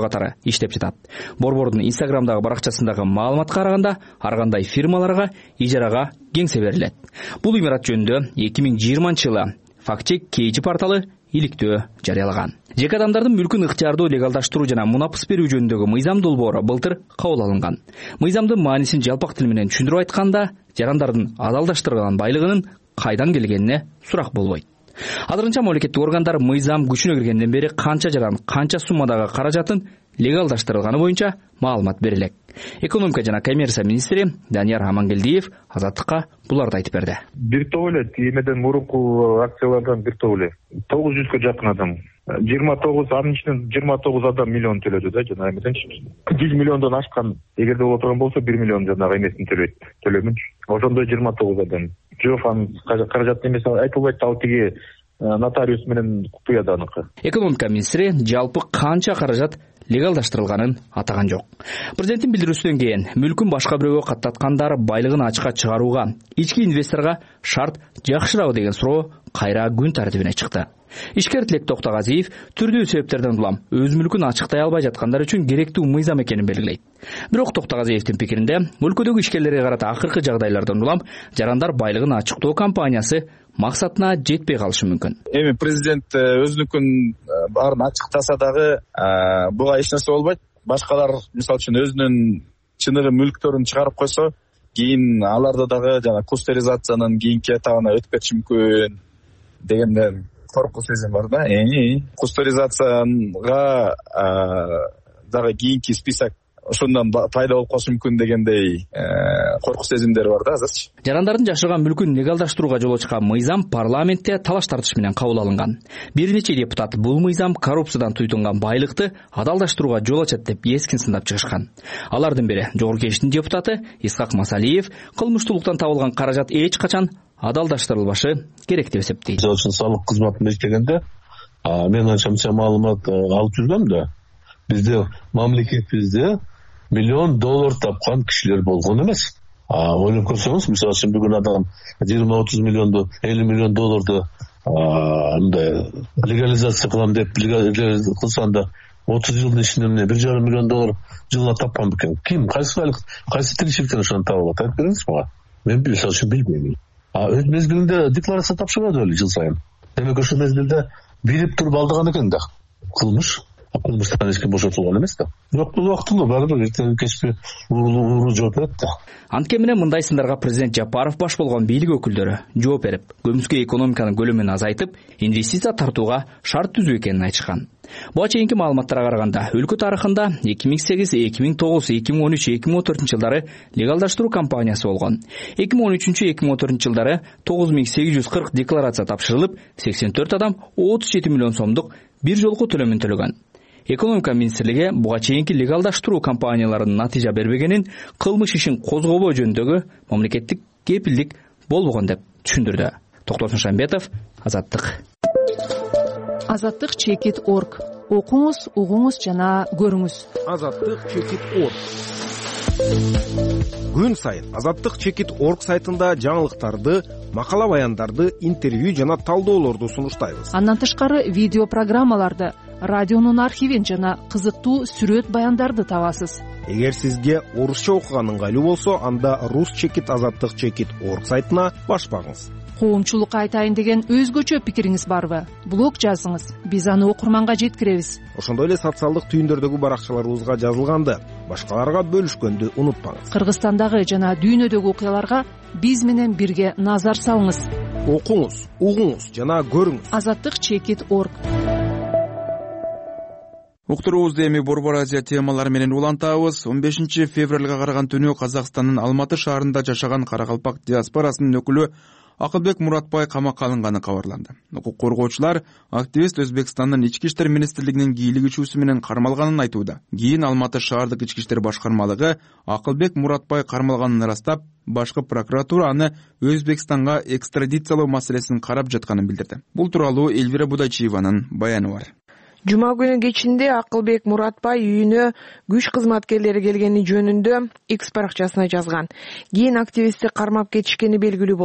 катары иштеп жатат. Борбордун Инстаграмдагы баракчасындагы маалыматка караганда, ар кандай фирмаларга ижарага кеңсе берилет. Бул имарат жөнүндө 2020-жылы Фактчек KG порталы иликтөө жарыялаган. Жеке адамдардын мүлкүн ыктыярдуу легалдаштыруу жана мунапыс берүү жөнүндөгү мыйзам долбоору былтыр кабыл алынган. Мыйзамдын маанисин жалпак тил менен түшүндүрүп айтканда, жарандардын адалдаштырылган байлыгынын кайдан келгенине сурак болбойт. Азырынча мамлекеттик органдар мыйзам күчүнө киргенден бери канча жаран, канча суммадагы каражатын легалдаштырылганы боюнча маалымат берилет. Экономика жана коммерция министри Данияр Амангелдиев Азаттыкка буларды айтып берди. Бир топ эле эмеден мурунку акциялардан бир топ эле 900гө жакын адам. 29 анын ичинен 29 адам миллион төлөдү да, жана эмеденчи 100 миллиондон ашкан, эгерде боло турган болсо 1 миллион жанагы эмесин төлөмүнчү. Ошондой 29 адам. Жок, анын каражатын эмеси айтылбайт, ал тиги нотариус менен купуяд аныкы. Экономика министри жалпы канча каражат легалдаштырылганын атаган жок. Президенттин билдирүүсүнөн кийин мүлкүн башка бирөөгө каттаткандар байлыгын ачыкка чыгарууга, ички инвесторго шарт жакшырабы деген суроо кайра күн тартибине чыкты. Ишкер Тилек Токтогазиев түрдүү себептерден улам өз мүлкүн ачыктай албай жаткандар үчүн керектүү мыйзам экенин белгилейт. Бирок Токтогазиевдин пикиринде, өлкөдөгү ишкерлерге карата акыркы жагдайлардан улам жарандар байлыгын ачыктоо кампаниясы максатына жетпей калышы мүмкүн. Эми президент өзүнүкүн баарын ачыктаса дагы буга эч нерсе болбойт. Башкалар мисалы үчүн өзүнүн чыныгы мүлктөрүн чыгарып койсо, кийин аларды дагы жана кустеризациянын кийинки этабына өтүп кетиши мүмкүн дегенден коркуу сезим бар да. Кустеризацияга дагы кийинки список ошондон пайда болуп калышы мүмкүн дегендей коркуу сезимдер бар да азырчы. Жарандардын жашырган мүлкүн легалдаштырууга жол ачкан мыйзам парламентте талаш тартыш менен кабыл алынган. Бир нече депутат бул мыйзам коррупциядан туйтунган байлыкты адалдаштырууга жол ачат деп эскин сындап чыгышкан. Алардын бири Жогорку Кеңештин депутаты Исхак Масалиев кылмыштуулуктан табылган каражат эч качан адалдаштырылбашы керек деп эсептейт. Салык кызматын эстегенде мен анча маалымат алып жүргөм да, бизде мамлекетибизде $1 миллион тапкан кишилер болгон эмес. Ойлоп көрсөңүз, мисалы үчүн бүгүн адам 20-30 миллионду, 50 миллион долларды мындай легализация кылам деп кылсанда 30 жылдын ичинде $1,5 миллион жылына тапкан бекен. Ким, кайсы тиричиликтен ошону таап атат, айтып бериңиз мага. Мен мисалы үчүн билбейм. Өз мезгилинде декларация тапшырбады эле жыл сайын. Демек ошол мезгилде билип туруп алдыган экен да. Кылмыштан эч ким бошотулган эмес да. Бирок бул убактылуу баары эртең кечки ууру жооп берет да. Анткени менен мындай сындарга президент Жапаров баш болгон бийлик өкүлдөрү жооп берип, көмүскө экономиканын көлөмүн азайтып, инвестиция тартууга шарт түзүү экенин айтышкан. Буга чейинки маалыматтарга караганда, өлкө тарыхында 2008, 2009, 2013, 2014 жылдары легалдаштыруу кампаниясы болгон. 2013-2014 жылдары 9840 декларация тапшырылып, 84 адам 37 миллион сомдук бир жолку төлөмүн төлөгөн. Экономика министрлиги буга чейинки легалдаштыруу кампанияларынын натыйжа бербегенин, кылмыш ишин козгобоо жөнүндөгү мамлекеттик кепилдик болбогон деп түшүндүрдү. Токтосун Шамбетов, Азаттык. Азаттык.org. Окуңуз, угуңуз жана көрүңүз. Азаттык.org. Күн сайын Азаттык.org сайтында жаңылыктарды, макала баяндарды, интервью жана талдоолорду сунуштайбыз. Андан тышкары видео программаларды, радионун архивин жана кызыктуу сүрөт баяндарды табасыз. Эгер сизге орусча окуган ыңгайлуу болсо, анда Азаттык.org сайтына баш багыңыз. Коомчулукка айтайын деген өзгөчө пикириңиз барбы? Блог жазыңыз, биз аны окурманга жеткиребиз. Ошондой эле социалдык түйүндөрдөгү баракчаларыбызга жазылганды башкаларга бөлүшкөндү унутпаңыз. Кыргызстандагы жана дүйнөдөгү окуяларга биз менен бирге назар салыңыз. Окуңуз, угуңуз жана көрүңүз. Азаттык.org. Уктуруубузду эми Борбор Азия темалары менен улантабыз. 15 февралга караган түнү Казакстандын Алматы шаарында жашаган Каракалпак диаспорасынын өкүлү Акылбек Муратбай камакка алынганы кабарланды. Укук коргоочулар активист Өзбекстандын ички иштер министрлигинин кийлигичүүсү менен кармалганын айтууда. Кийин Алматы шаардык ички иштер башкармалыгы Акылбек Муратбай кармалганын ырастап, башкы прокуратура аны Өзбекстанга экстрадициялоо маселесин карап жатканын билдирди. Бул тууралуу Элвира Будайчиеванын баяны бар. Жума күнү кечинде Акылбек Муратбай үйүнө күч кызматкерлери келгени жөнүндө X баракчасына жазган. Кийин активистти кармап кетишкени белгилүү болгон.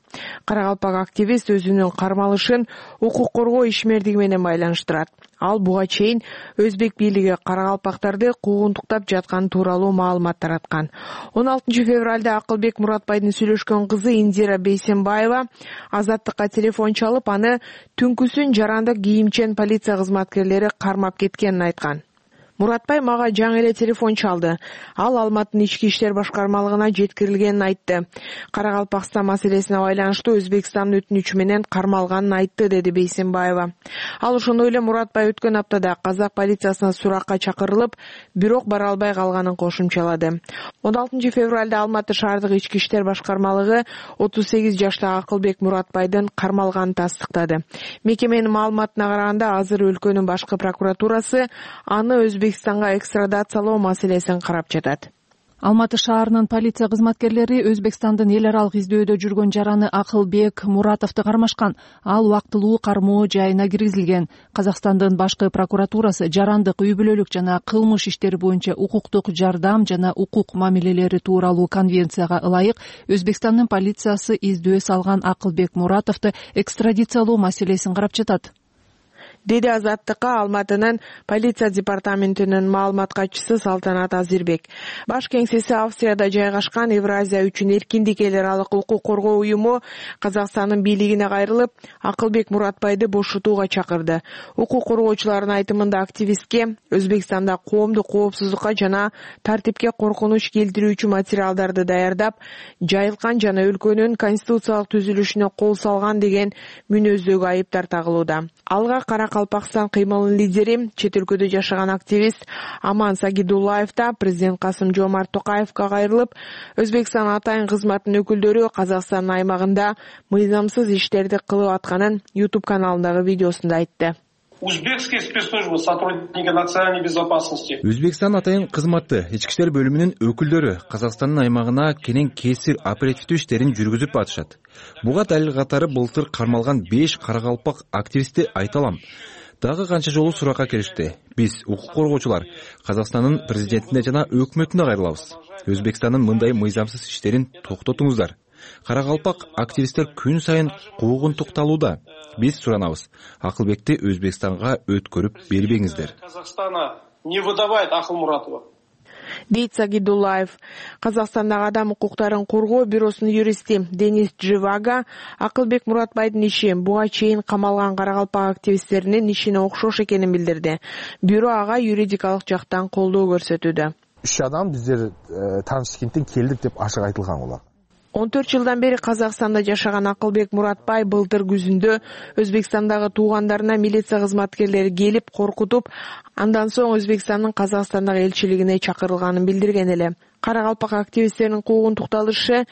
Карагалпак активист өзүнүн кармалышын укук коргоо ишмердиги менен байланыштырат. Ал буга чейин Өзбек бийлиги карагалпактарды куугунтуктап жатканы тууралуу маалымат тараткан. 16 февралда Акылбек Муратбайдын сүйлөшкөн кызы Индира Бейсенбаева Азаттыкка телефон чалып, аны түнкүсүн жарандык кийимчен полиция кызматкерлери кармап кеткенин айткан. Муратбай мага жаңы эле телефон чалды. Ал Алматынын ички иштер башкармалыгына жеткирилгенин айтты. Карагалпакстан маселесине байланыштуу Өзбекстандын өтүнүчү менен кармалганын айтты, деди Бейсенбаева. Ал ошондой эле Муратбай өткөн аптада казак полициясына суракка чакырылып, бирок бара албай калганын кошумчалады. 16 февралда Алматы шаардык ички иштер башкармалыгы 38 жаштагы Акылбек Муратбайдын кармалганын тастыктады. Мекеменин маалыматына караганда, азыр өлкөнүн башкы прокуратурасы аны Өзбекстанга экстрадациялоо маселесин карап жатат. Алматы шаарынын полиция кызматкерлери Өзбекстандын эл аралык издөөдө жүргөн жараны Акылбек Муратовду кармашкан. Ал убактылуу кармоо жайына киргизилген. Казакстандын башкы прокуратурасы жарандык, үй бүлөлүк жана кылмыш иштери боюнча укуктук жардам жана укук мамилелери тууралуу конвенцияга ылайык Өзбекстандын полициясы издөө салган Акылбек Муратовду экстрадициялоо маселесин карап жатат, деди Азаттыкка Алматынын полиция департаментинин маалымат катчысы Салтанат Азирбек. Баш кеңсеси Австрияда жайгашкан Евразия үчүн эркиндик эл аралык укук коргоо уюму Казакстандын бийлигине кайрылып, Акылбек Муратбайды бошотууга чакырды. Укук коргоочулардын айтымында активистке Өзбекстанда коомдук коопсуздукка жана тартипке коркунуч келтирүүчү материалдарды даярдап, жайылткан жана өлкөнүн конституциялык түзүлүшүнө кол салган деген мүнөздөгү айыптар тагылууда. Алга Каракалпакстан кыймылынын лидери, чет өлкөдө жашаган активист Аман Сагидуллаев да президент Касым-Жомарт Токаевка кайрылып, Өзбекстан атайын кызматынын өкүлдөрү Казакстандын аймагында мыйзамсыз иштерди кылып атканын YouTube каналындагы видеосунда айтты. Узбекские спецслужбы, сотрудники национальной безопасности. Өзбекстан атайын кызматы, ички иштер бөлүмүнүн өкүлдөрү Казакстандын аймагына кенен кесир оперативдүү иштерин жүргүзүп атышат. Буга далил катары былтыр кармалган 5 карагалпак активистти айта алам. Дагы канча жолу суракка келишти. Биз укук коргоочулар Казакстандын президентине жана өкмөтүнө кайрылабыз. Өзбекстандын мындай мыйзамсыз иштерин токтотуңуздар. Карагалпак активисттер күн сайын куугунтукталууда. Биз суранабыз. Акылбекти Өзбекстанга өткөрүп бербеңиздер. Казахстана не выдавает Акылмуратова. Дейт Сагидуллаев. Казакстандагы адам укуктарын коргоо бюросунун юристи Денис Дживага Акылбек Муратбайдын иши буга чейин камалган карагалпак активисттеринин ишине окшош экенин билдирди. Бюро ага юридикалык жактан колдоо көрсөтүүдө. 3 адам биздер Ташкенттен келдик деп ашык айтылган булар. 14 жылдан бери Казакстанда жашаган Акылбек Муратбай былтыр күзүндө Өзбекстандагы туугандарына милиция кызматкерлери келип коркутуп, андан соң Өзбекстандын Казакстандагы элчилигине чакырылганын билдирген эле. Карагалпак активисттеринин куугунтукталышы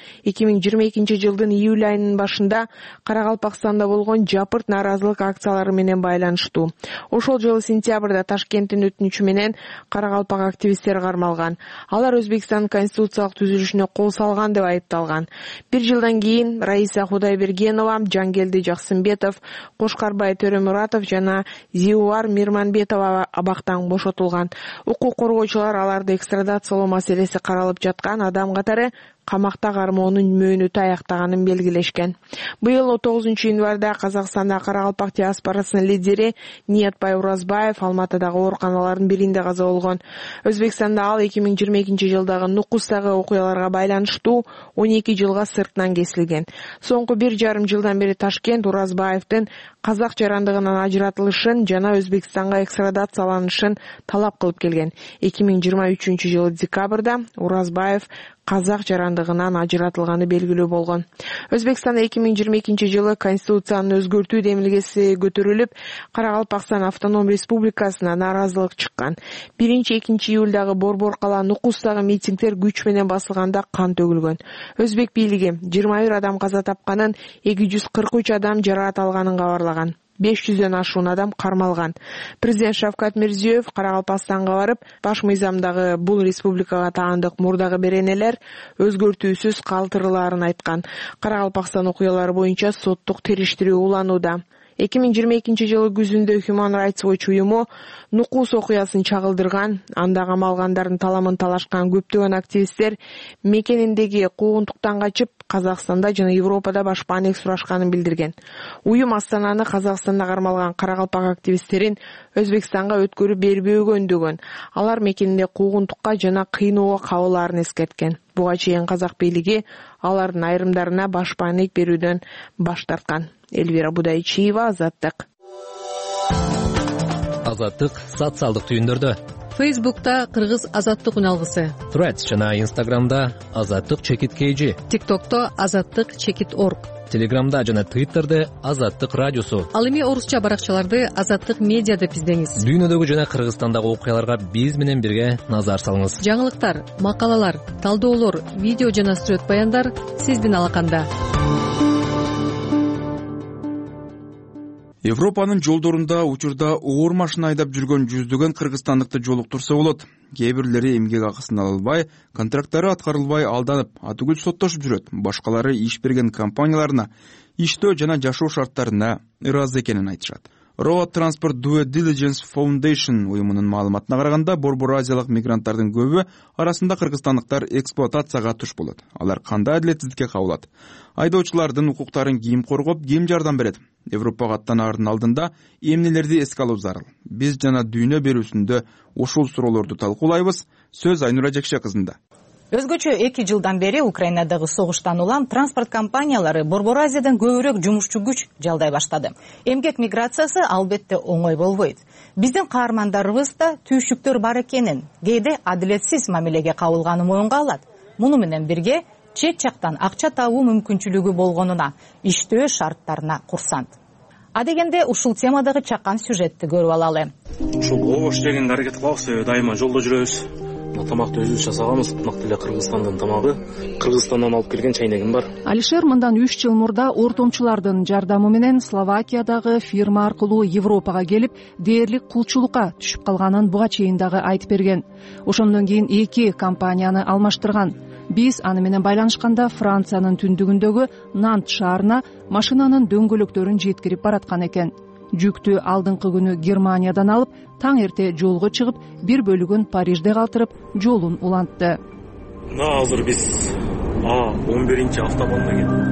2022 жылдын июль айынын башында Карагалпакстанда болгон жапырт нааразылык акциялары менен байланыштуу. Ошол жылы сентябрда Ташкенттин өтүнүчү менен Карагалпак активисттер кармалган. Алар Өзбекстандын конституциялык түзүлүшүнө кол салган деп айыпталган. 1 жылдан кийин Раиса Кудайбергенова, Жангелди Жаксымбетов, Кошкарбай Төрөмуратов жана Зиуар Мирманбетова абактан бошотулган. Укук коргоочулар аларды экстрадациялоо маселеси каралып жаткан адам катары камакта кармоонун мөөнөтү аяктаганын белгилешкен. Быйыл 9 январда Казакстанда Карагалпак диаспорасынын лидери Ниятбай Уразбаев Алматыдагы ооруканалардын биринде каза болгон. Өзбекстанда ал 2022 жылдагы Нукустагы окуяларга байланыштуу 12 жылга сыртынан кесилген. Соңку 1,5 жылдан бери Ташкент Уразбаевдин казак жарандыгынан ажыратылышын жана Өзбекстанга экстрадацияланышын талап кылып келген. 2023 жылы декабрда Уразбаев казак жарандыгынан ажыратылганы белгилүү болгон. Өзбекстанда 2022 жылы конституцияны өзгөртүү демилгеси көтөрүлүп, Карагалпакстан автоном республикасына нааразылык чыккан. 1-2 июлдагы Борбор кала Нукустагы митингдер күч менен басылганда кан төгүлгөн. Өзбек бийлиги 21 адам каза тапканын, 243 адам жараат алганын кабарлаган. 500дөн ашуун адам кармалган. Президент Шавкат Мирзиёев Карагалпакстанга барып, баш мыйзамдагы бул республикага таандык мурдагы беренелер өзгөртүүсүз калтырылаарын айткан. Карагалпакстан окуялары боюнча соттук териштирүү уланууда. 2022 жылы күзүндө Human Rights Watch уюму Нукус окуясын чагылдырган, анда камалгандардын таламын талашкан көптөгөн активисттер мекениндеги куугунтуктан качып Казакстанда жана Европада башпаанелик сурашканын билдирген. Уюм Астананы Казакстанда кармалган каракалпак активисттерин Өзбекстанга өткөрүп бербөөгө үндөгөн. Алар мекенинде куугунтукка жана кыйноого кабылаарын эскерткен. Буга чейин казак бийлиги алардын айрымдарына башпаанелик берүүдөн баш тарткан. Элвира Будайчиева, Азаттык. Азаттык социалдык түйүндөрдө. Фейсбукта Кыргыз Азаттык үналгысы. Threads жана Инстаграмда Азаттык _KG. ТикТокто Азаттык _org. Телеграмда жана Твиттерде Азаттык радиосу. Ал эми орусча баракчаларды Азаттык медиа деп издеңиз. Дүйнөдөгү жана Кыргызстандагы окуяларга биз менен бирге назар салыңыз. Жаңылыктар, макалалар, талдоолор, видео жана сүрөт баяндар сиздин алаканда. Европанын жолдорунда учурда оор машина айдап жүргөн жүздөгөн кыргызстандыкты жолуктурса болот. Кээ бирлери эмгек акысын ала албай, контракттары аткарылбай алданып, атүгүл соттошуп жүрөт. Башкалары иш берген компанияларына иштөө жана жашоо шарттарына ыраазы экенин айтышат. Road Transport Due Diligence Foundation уюмунун маалыматына караганда, Борбор Азиялык мигранттардын көбү арасында кыргызстандыктар эксплуатацияга туш болот. Алар кандай адилетсиздикке кабылат? Айдоочулардын укуктарын ким коргоп, ким жардам берет? Европага аттанаардын алдында эмнелерди эске алуу зарыл? Биз жана дүйнө берүүсүндө ушул суроолорду талкуулайбыз. Сөз Айнура Жекше кызында. Өзгөчө 2 жылдан бери Украинадагы согуштан улам транспорт компаниялары Борбор Азиядан көбүрөөк жумушчу күч жалдай баштады. Эмгек миграциясы албетте оңой болбойт. Биздин каармандарыбыз да түйшүктөр бар экенин, кээде адилетсиз мамилеге кабылганы моюнга алат. Муну менен бирге чет жактан акча табуу мүмкүнчүлүгү болгонуна, иштөө шарттарына курсант. Адегенде ушул темадагы чакан сюжетти көрүп алалы. Ушул ого иштегенге аракет кылабыз, дайыма жолдо жүрөбүз. Тамакты өзүбүз жасаганбыз. Ынак деле Кыргызстандын тамагы. Кыргызстандан алып келген чайнегим бар. Алишер мындан 3 жыл мурда ортомчулардын жардамы менен Словакиядагы фирма аркылуу Европага келип, дээрлик кулчулукка түшүп калганын буга чейин дагы айтып берген. Ошондон кийин 2 компанияны алмаштырган. Биз аны менен байланышканда Франциянын түндүгүндөгү Нант шаарына машинанын дөңгөлөктөрүн жеткирип бараткан экен. Жүктү алдыңкы күнү Германиядан алып, таң эрте жолго чыгып, бир бөлүгүн Парижде калтырып, жолун улантты. Азыр биз 11-автобанда келдик.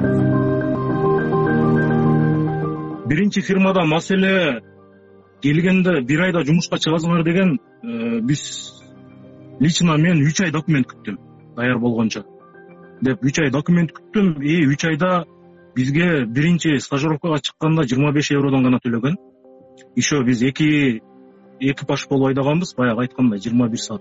Биринчи фирмада маселе келгенде 1 айда жумушка чыгасыңар деген, биз лично мен 3 ай документ күттүм, даяр болгончо. Деп 3 ай документ күттүм, 3 айда бизге биринчи стажировкага чыкканда 25 евродон гана төлөгөн. Еще биз 2 экипаж болуп айдаганбыз, баягы айткандай 21 саат.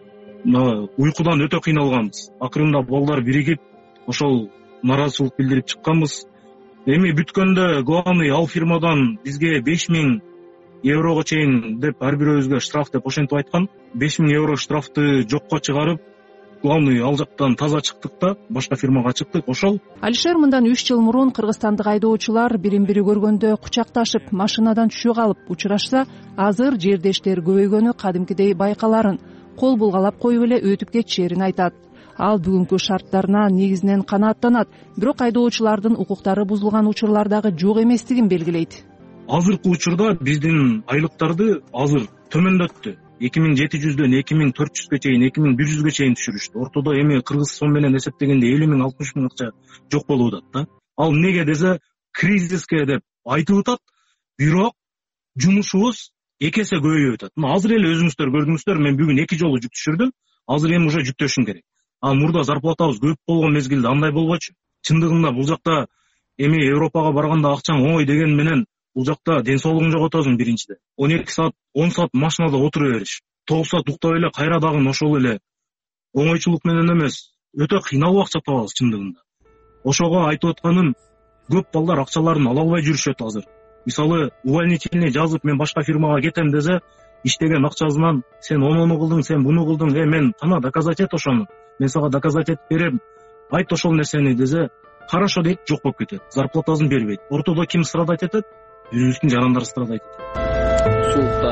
Уйкудан өтө кыйналганбыз. Акырында балдар биригип, ошол наразычылык билдирип чыкканбыз. Эми бүткөндө главный ал фирмадан бизге 5000 еврого чейин деп ар бирөөбүзгө штраф деп ошентип айткан. 5000 евро штрафты жокко чыгарып, главный ал жактан таза чыктык да, башка фирмага чыктык. Ошол Алишер мындан 3 жыл мурун кыргызстандык айдоочулар бирин-бири көргөндө кучакташып, машинадан түшө калып учурашса, азыр жердештер көбөйгөнү кадимкидей байкаларын, кол булгалап коюп эле өтүп кетишерин айтат. Ал бүгүнкү шарттарына негизинен канааттанат, бирок айдоочулардын укуктары бузулган учурлар дагы жок эместигин белгилейт. Азыркы учурда биздин айлыктарды азыр төмөндөттү. 2700дөн 2400ге чейин, 2100ге чейин түшүрүштү. Ортодо эми кыргыз сом менен эсептегенде 50 000, 60 000 акча жок болуп атат да. Ал эмнеге десе, кризиске деп айтып атат, бирок жумушубуз 2 эсе көбөйүп атат. Азыр эле өзүңүздөр көрдүңүздөр, мен бүгүн 2 жолу жүк түшүрдүм. Азыр эми уже жүктөшүм керек. Ал мурда зарплатабыз көп болгон мезгилде андай болбочу. Чындыгында бул жакта эми Европага барганда акчаң оңой деген менен бул жакта ден соолугуң жоготосуң биринчиде. 12 саат, 10 саат машинада отура бериш. 9 саат уктап эле кайра дагы ошол эле оңойчулук менен эмес, өтө кыйналып акча табабыз чындыгында. Ошого айтып атканым, көп балдар акчаларын ала албай жүрүшөт азыр. Мисалы, увольнительный жазып мен башка фирмага кетем десе, иштеген акчасынан сен ону кылдың, сен буну кылдың, мен кана доказать эт ошону. Мен сага доказать этип берем. Айт ошол нерсени десе, хорошо дейт, жок болуп кетет. Зарплатасын бербейт. Ортодо ким страдать этет? Өзүбүздүн жарандары страдать этет. Сулукта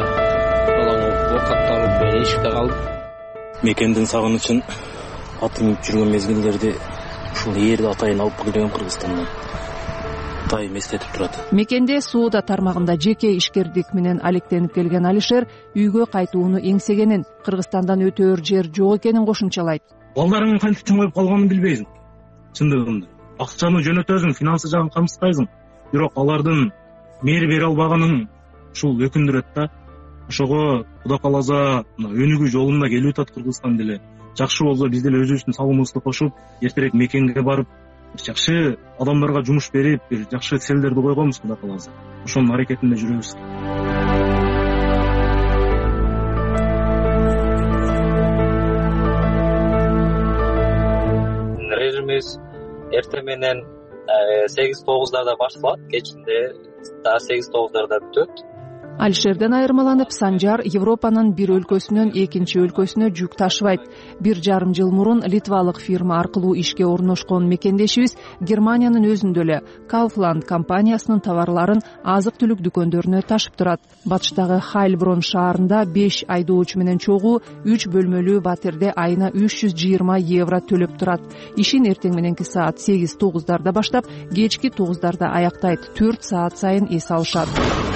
окатталып, эшикте калып, мекендин сагынычын атынып жүргөн мезгилдерди ушул ээрди атайын алып келген Кыргызстандан атайын эстетип турат. Мекенде соода тармагында жеке ишкердик менен алектенип келген Алишер үйгө кайтууну эңсегенин, Кыргызстандан өтөөр жер жок экенин кошумчалайт. Балдарыңдын кантип чоңоюп калганын билбейсиң. Чындыгында. акчаны жөнөтөсүң, финансы жагын камсыздайсың, бирок алардын мээр бере албаганың ушул өкүндүрөт да. Ошого Кудай кааласа өнүгүү жолуна келип атат Кыргызстан деле. Жакшы болсо биз деле өзүбүздүн салымыбызды кошуп, эртерээк мекенге барып, жакшы адамдарга жумуш берип, бир жакшы целдерди койгонбуз Кудай кааласа. Ошонун аракетинде жүрөбүз. Режимибиз эртең менен 8-9 башталат, кечинде да 8-9 бүтөт. Алишерден айырмаланып, Санжар Европанын бир өлкөсүнөн экинчи өлкөсүнө жүк ташыбайт. 1,5 жыл мурун литвалык фирма аркылуу ишке орношкон мекендешибиз Германиянын өзүндө эле Kaufland компаниясынын товарларын азык-түлүк дүкөндөрүнө ташып турат. Батыштагы Хайлброн шаарында 5 айдоочу менен чогуу 3 бөлмөлүү батирде айына 320 евро төлөп турат. Ишин эртең мененки саат 8-9 баштап, кечки 9 аяктайт. 4 саат сайын эс алышат.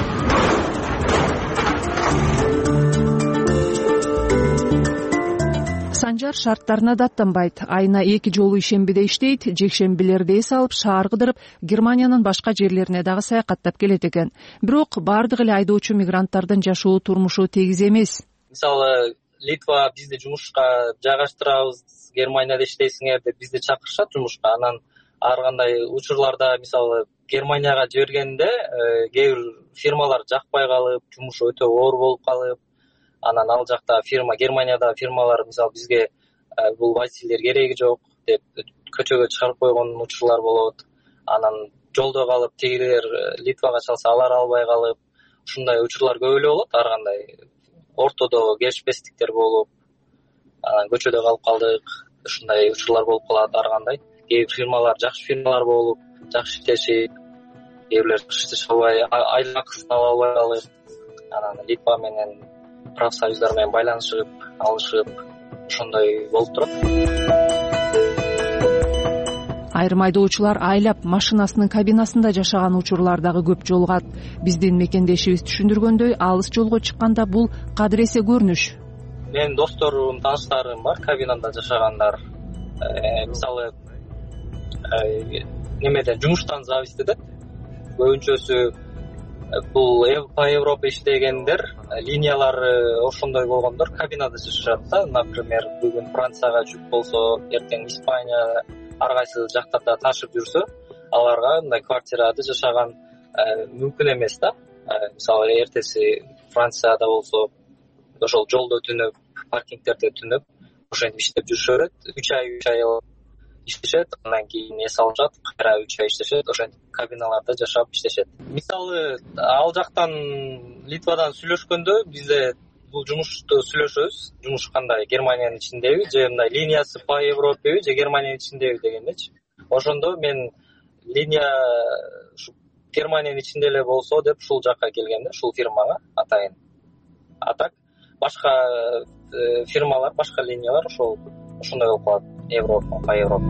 Санжар шарттарына даттанбайт. Айына 2 жолу ишембиде иштейт, жекшембилерде эс алып, шаар кыдырып, Германиянын башка жерлерине дагы саякаттап келет экен. Бирок бардык эле айдоочу мигранттардын жашоо турмушу тегиз эмес. Мисалы, Литва бизди жумушка жайгаштырабыз, Германияда иштейсиңер деп бизди чакырышат жумушка. Анан ар кандай учурларда, мисалы, Германияга жибергенде кээ бир фирмалар жакпай калып, жумуш өтө оор болуп калып, анан ал жакта Германияда фирмалар мисалы бизге бул водительдер кереги жок деп көчөгө чыгарып койгон учурлар болот. Анан жолдо калып, тегилер Литвага чалса алар албай калып, ушундай учурлар көп эле болот. Ар кандай ортодо келишпестиктер болуп, анан көчөдө калып калдык. Ушундай учурлар болуп калат ар кандай. Кээ бир фирмалар жакшы фирмалар болуп, жакшы иштешип, кээ бирлер иштеше албай, айлык акысын ала албай калып, анан Литва менен профсоюздар менен байланышып, алышып, ошондой болуп турат. Айрым айдоочулар айлап машинасынын кабинасында жашаган учурлар дагы көп жолугат. Биздин мекендешибиз түшүндүргөндөй, алыс жолго чыкканда бул кадыресе көрүнүш. Менин досторум, тааныштарым бар кабинада жашагандар. Мисалы, немеден жумуштан зависит этет. Көбүнчөсү бул по Европа иштегендер, линиялары ошондой болгондор кабинада жашашат да. Например, бүгүн Францияга жүк болсо, эртең Испания, ар кайсы жактарда ташып жүрсө, аларга мындай квартирада жашаган мүмкүн эмес да. Мисалы, эртеси Францияда болсо, ошол жолдо түнөп, паркингтерде түнөп, ошентип иштеп жүрүшөт. 3 ай иштешет, андан кийин эс алышат, кайра 3 ай иштешет, ошентип кабиналарда жашап иштешет. Мисалы, ал жактан Литвадан сүйлөшкөндө бизде бул жумушту сүйлөшөбүз. Жумуш кандай, Германиянын ичиндеби, же мындай линиясы по Европеби, же Германиянын ичиндеби дегендечи. Ошондо мен линия Германиянын ичинде эле болсо деп ушул жакка келгем да, ушул фирмага атайын. А так башка фирмалар, башка линиялар ошондой болуп калат. Европа, по Европа.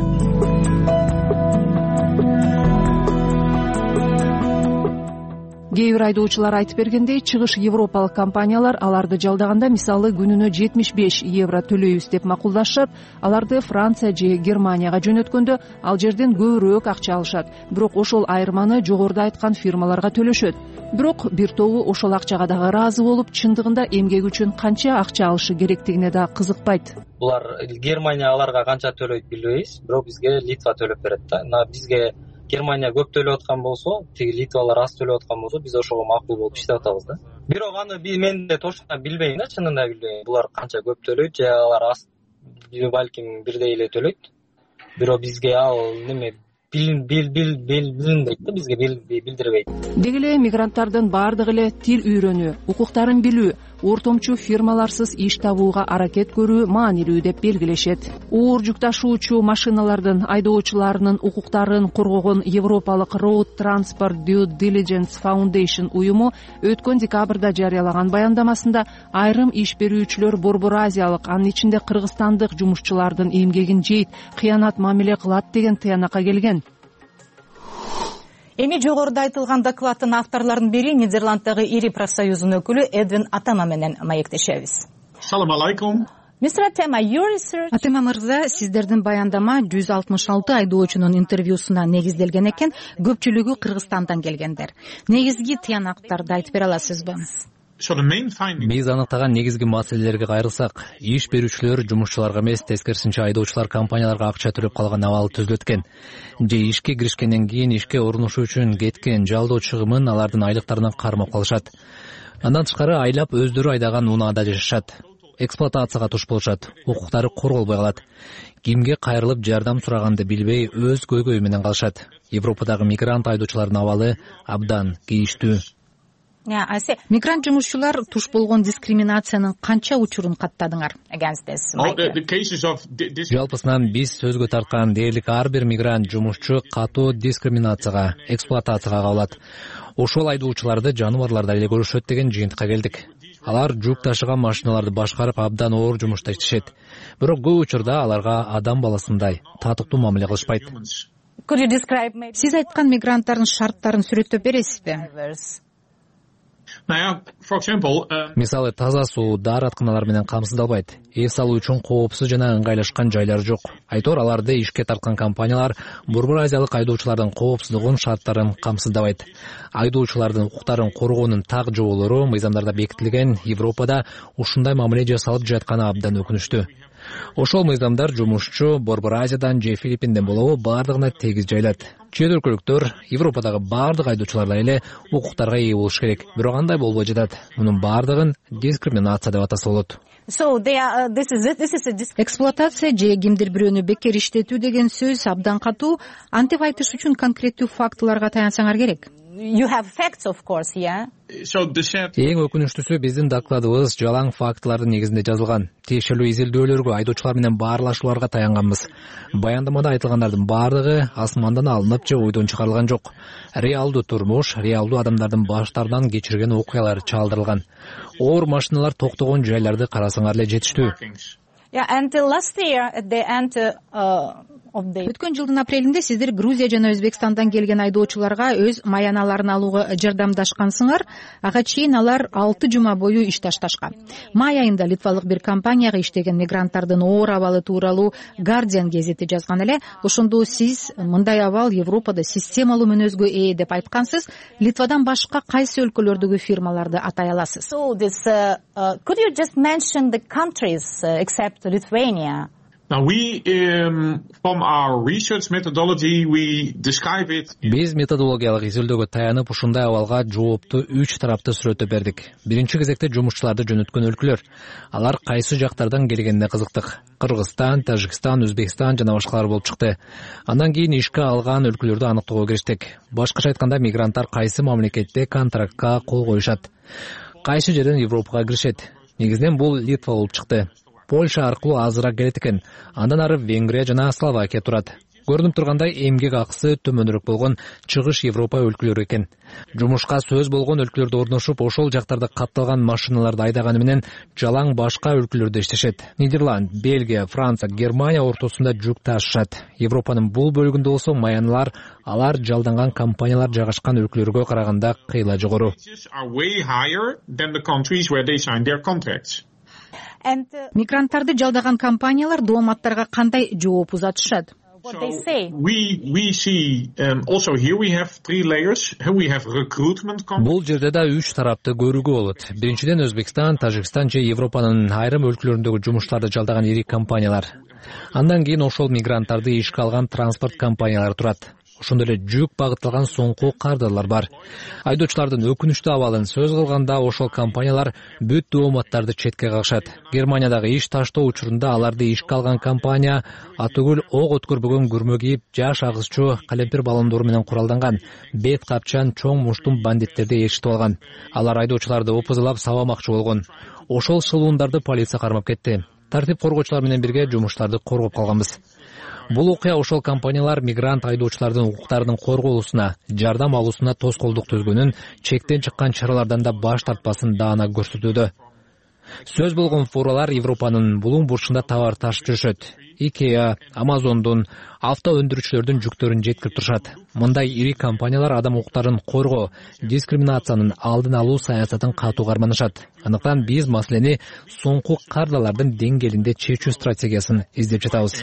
Кээ бир айдоочулар айтып бергендей, чыгыш европалык компаниялар аларды жалдаганда мисалы күнүнө 75 евро төлөйбүз деп макулдашат. Аларды Франция же Германияга жөнөткөндө ал жерден көбүрөөк акча алышат. Бирок ошол айырманы жогоруда айткан фирмаларга төлөшөт. Бирок бир тобу ошол акчага дагы ыраазы болуп, чындыгында эмгек үчүн канча акча алышы керектигине да кызыкпайт. Булар Германия аларга канча төлөйт билбейбиз, бирок бизге Литва төлөп берет да. Бизге Германия көп төлөп аткан болсо, тиги Литвалар аз төлөп аткан болсо, биз ошого макул болуп иштеп атабыз да. Бирок аны мен да точно билбейм да, чынында билбейм. Булар канча көп төлөйт же алар аз, балким бирдей эле төлөйт. Бирок бизге ал неме билинбейт да, бизге билдирбейт. Деги эле мигранттардын баардыгы эле тил үйрөнүү, укуктарын билүү, ортомчу фирмаларсыз иш табууга аракет көрүү маанилүү деп белгилешет. Оор жүк ташуучу машиналардын айдоочуларынын укуктарын коргогон Европалык Road Transport Due Diligence Foundation уюму өткөн декабрда жарыялаган баяндамасында айрым иш берүүчүлөр Борбор Азиялык, анын ичинде кыргызстандык жумушчулардын эмгегин жейт, кыянат мамиле кылат деген тыянакка келген. Эми жогоруда айтылган докладдын авторлорунун бири Нидерланддагы ири профсоюздун өкүлү Эдвин Атама менен маектешебиз. Салам алейкум. Атема мырза, сиздердин баяндама 166 айдоочунун интервьюсуна негизделген экен. Көпчүлүгү Кыргызстандан келгендер. Негизги тыянактарды айтып бере аласызбы? Биз аныктаган негизги маселелерге кайрылсак, иш берүүчүлөр жумушчуларга эмес, тескерисинче айдоочулар компанияларга акча төлөп калган абал түзүлөт экен. Же ишке киришкенден кийин ишке орношуу үчүн кеткен жалдоо чыгымын алардын айлыктарынан кармап калышат. Андан тышкары айлап өздөрү айдаган унаада жашашат. Эксплуатацияга туш болушат, укуктары корголбой калат. Кимге кайрылып жардам сураганды билбей өз көйгөйү менен калышат. Европадагы мигрант айдоочулардын абалы абдан кейиштүү. Мигрант жумушчулар туш болгон дискриминациянын канча учурун каттадыңар? Жалпысынан биз сөзгө тарткан дээрлик ар бир мигрант жумушчу катуу дискриминацияга, эксплуатацияга кабылат. Ошол айдоочуларды жаныбарлардай эле көрүшөт деген жыйынтыкка келдик. Алар жүк ташыган машиналарды башкарып абдан оор жумушта иштешет. Бирок көп учурда аларга адам баласындай татыктуу мамиле кылышпайт. Сиз айткан мигранттардын шарттарын сүрөттөп бересизби? Мисалы, таза суу, дааратканалар менен камсыздалбайт. Эс алуу үчүн коопсуз жана ыңгайлашкан жайлар жок. Айтор, аларды ишке тарткан компаниялар Борбор Азиялык айдоочулардын коопсуздугун шарттарын камсыздабайт. Айдоочулардын укуктарын коргоонун так жоболору мыйзамдарда бекитилген. Европада ушундай мамиле жасалып жатканы абдан өкүнүчтүү. Ошол мыйзамдар жумушчу Борбор Азиядан же Филиппинден болобу бардыгына тегиз жайлат. Чет өлкөлүктөр Европадагы бардык айдоочулардай эле укуктарга ээ болуш керек. Бирок андай болбой жатат. Мунун бардыгын дискриминация деп атаса болот. Эксплуатация же кимдир бирөөнү бекер иштетүү деген сөз абдан катуу. Антип айтыш үчүн конкреттүү фактыларга таянсаңар керек. Эң өкүнүчтүүсү биздин докладыбыз жалаң фактылардын негизинде жазылган. Тиешелүү изилдөөлөргө, айдоочулар менен баарлашууларга таянганбыз. Баяндамада айтылгандардын бардыгы асмандан алынып же ойдон чыгарылган жок. Реалдуу турмуш, реалдуу адамдардын баштарынан кечирген окуялар чалдырылган. Оор машиналар токтогон жайларды карасаңар эле жетиштүү. Өткөн жылдын апрелинде сиздер Грузия жана Өзбекстандан келген айдоочуларга өз маяналарын алууга жардамдашкансыңар. Ага чейин алар 6 жума бою иш ташташкан. Май айында литвалык бир компанияга иштеген мигранттардын оор абалы тууралуу Guardian гезити жазган эле. Ошондо сиз мындай абал Европада системалуу мүнөзгө ээ деп айткансыз. Литвадан башка кайсы өлкөлөрдөгү фирмаларды атай аласыз? Could you just mention the countries except Lithuania? Now from our research methodology, we describe it. Биз методологиялык изилдөөгө таянып ушундай абалга жоопту 3 тарапты сүрөтөп бердик. Биринчи кезекте жумушчуларды жөнөткөн өлкөлөр. Алар кайсы жактардан келгенине кызыктык. Кыргызстан, Тажикстан, Өзбекстан жана башкалар болуп чыкты. Андан кийин ишке алган өлкөлөрдү аныктоого кириштик. Башкача айтканда, мигранттар кайсы мамлекетте контрактка кол коюшат, кайсы жерден Европага киришет. Негизинен бул Литва болуп чыкты. Польша аркылуу азыраак келет экен. Андан ары Венгрия жана Словакия турат. Көрүнүп тургандай, эмгек акысы төмөнүрөөк болгон чыгыш Европа өлкөлөрү экен. Жумушка сөз болгон өлкөлөрдө орношуп, ошол жактарда катталган машиналарды айдаганы менен жалаң башка өлкөлөрдө иштешет. Нидерланд, Бельгия, Франция, Германия ортосунда жүк ташышат. Европанын бул бөлүгүндө болсо маяналар алар жалданган компаниялар жайгашкан өлкөлөргө караганда кыйла жогору. Мигранттарды жалдаган компаниялар дооматтарга кандай жооп узатышат? Бул жерде да 3 тарапты көрүүгө болот. Биринчиден, Өзбекстан, Тажикстан же Европанын айрым өлкөлөрүндөгү жумуштарды жалдаган ири компаниялар. Андан кийин ошол мигранттарды ишке алган транспорт компаниялары турат. Ошондой эле жүк багытталган соңку кардарлар бар. Айдоочулардын өкүнүчтүү абалын сөз кылганда, ошол компаниялар бүт дооматтарды четке кагышат. Германиядагы иш таштоо учурунда аларды ишке алган компания атүгүл ок өткөрбөгөн күрмө кийип, жаш агызчу калемпир баллондору менен куралданган бет капчан чоң муштум бандиттерди ээрчитип алган. Алар айдоочуларды опузалап сабамакчы болгон. Ошол шылуундарды полиция кармап кетти. Тартип коргоочулар менен бирге жумуштарды коргоп калганбыз. Бул окуя ошол компаниялар мигрант айдоочулардын укуктарынын корголуусуна, жардам алуусуна тоскоолдук түзгөнүн, чектен чыккан чаралардан да баш тартпасын даана көрсөтүүдө. Сөз болгон фуралар Европанын булуң бурчунда товар ташып жүрүшөт. Ikea, Amazондун, авто өндүрүүчүлөрдүн жүктөрүн жеткирип турушат. Мындай ири компаниялар адам укуктарын коргоо, дискриминациянын алдын алуу саясатын катуу карманышат. Андыктан биз маселени соңку кардалардын деңгээлинде чечүү стратегиясын издеп жатабыз.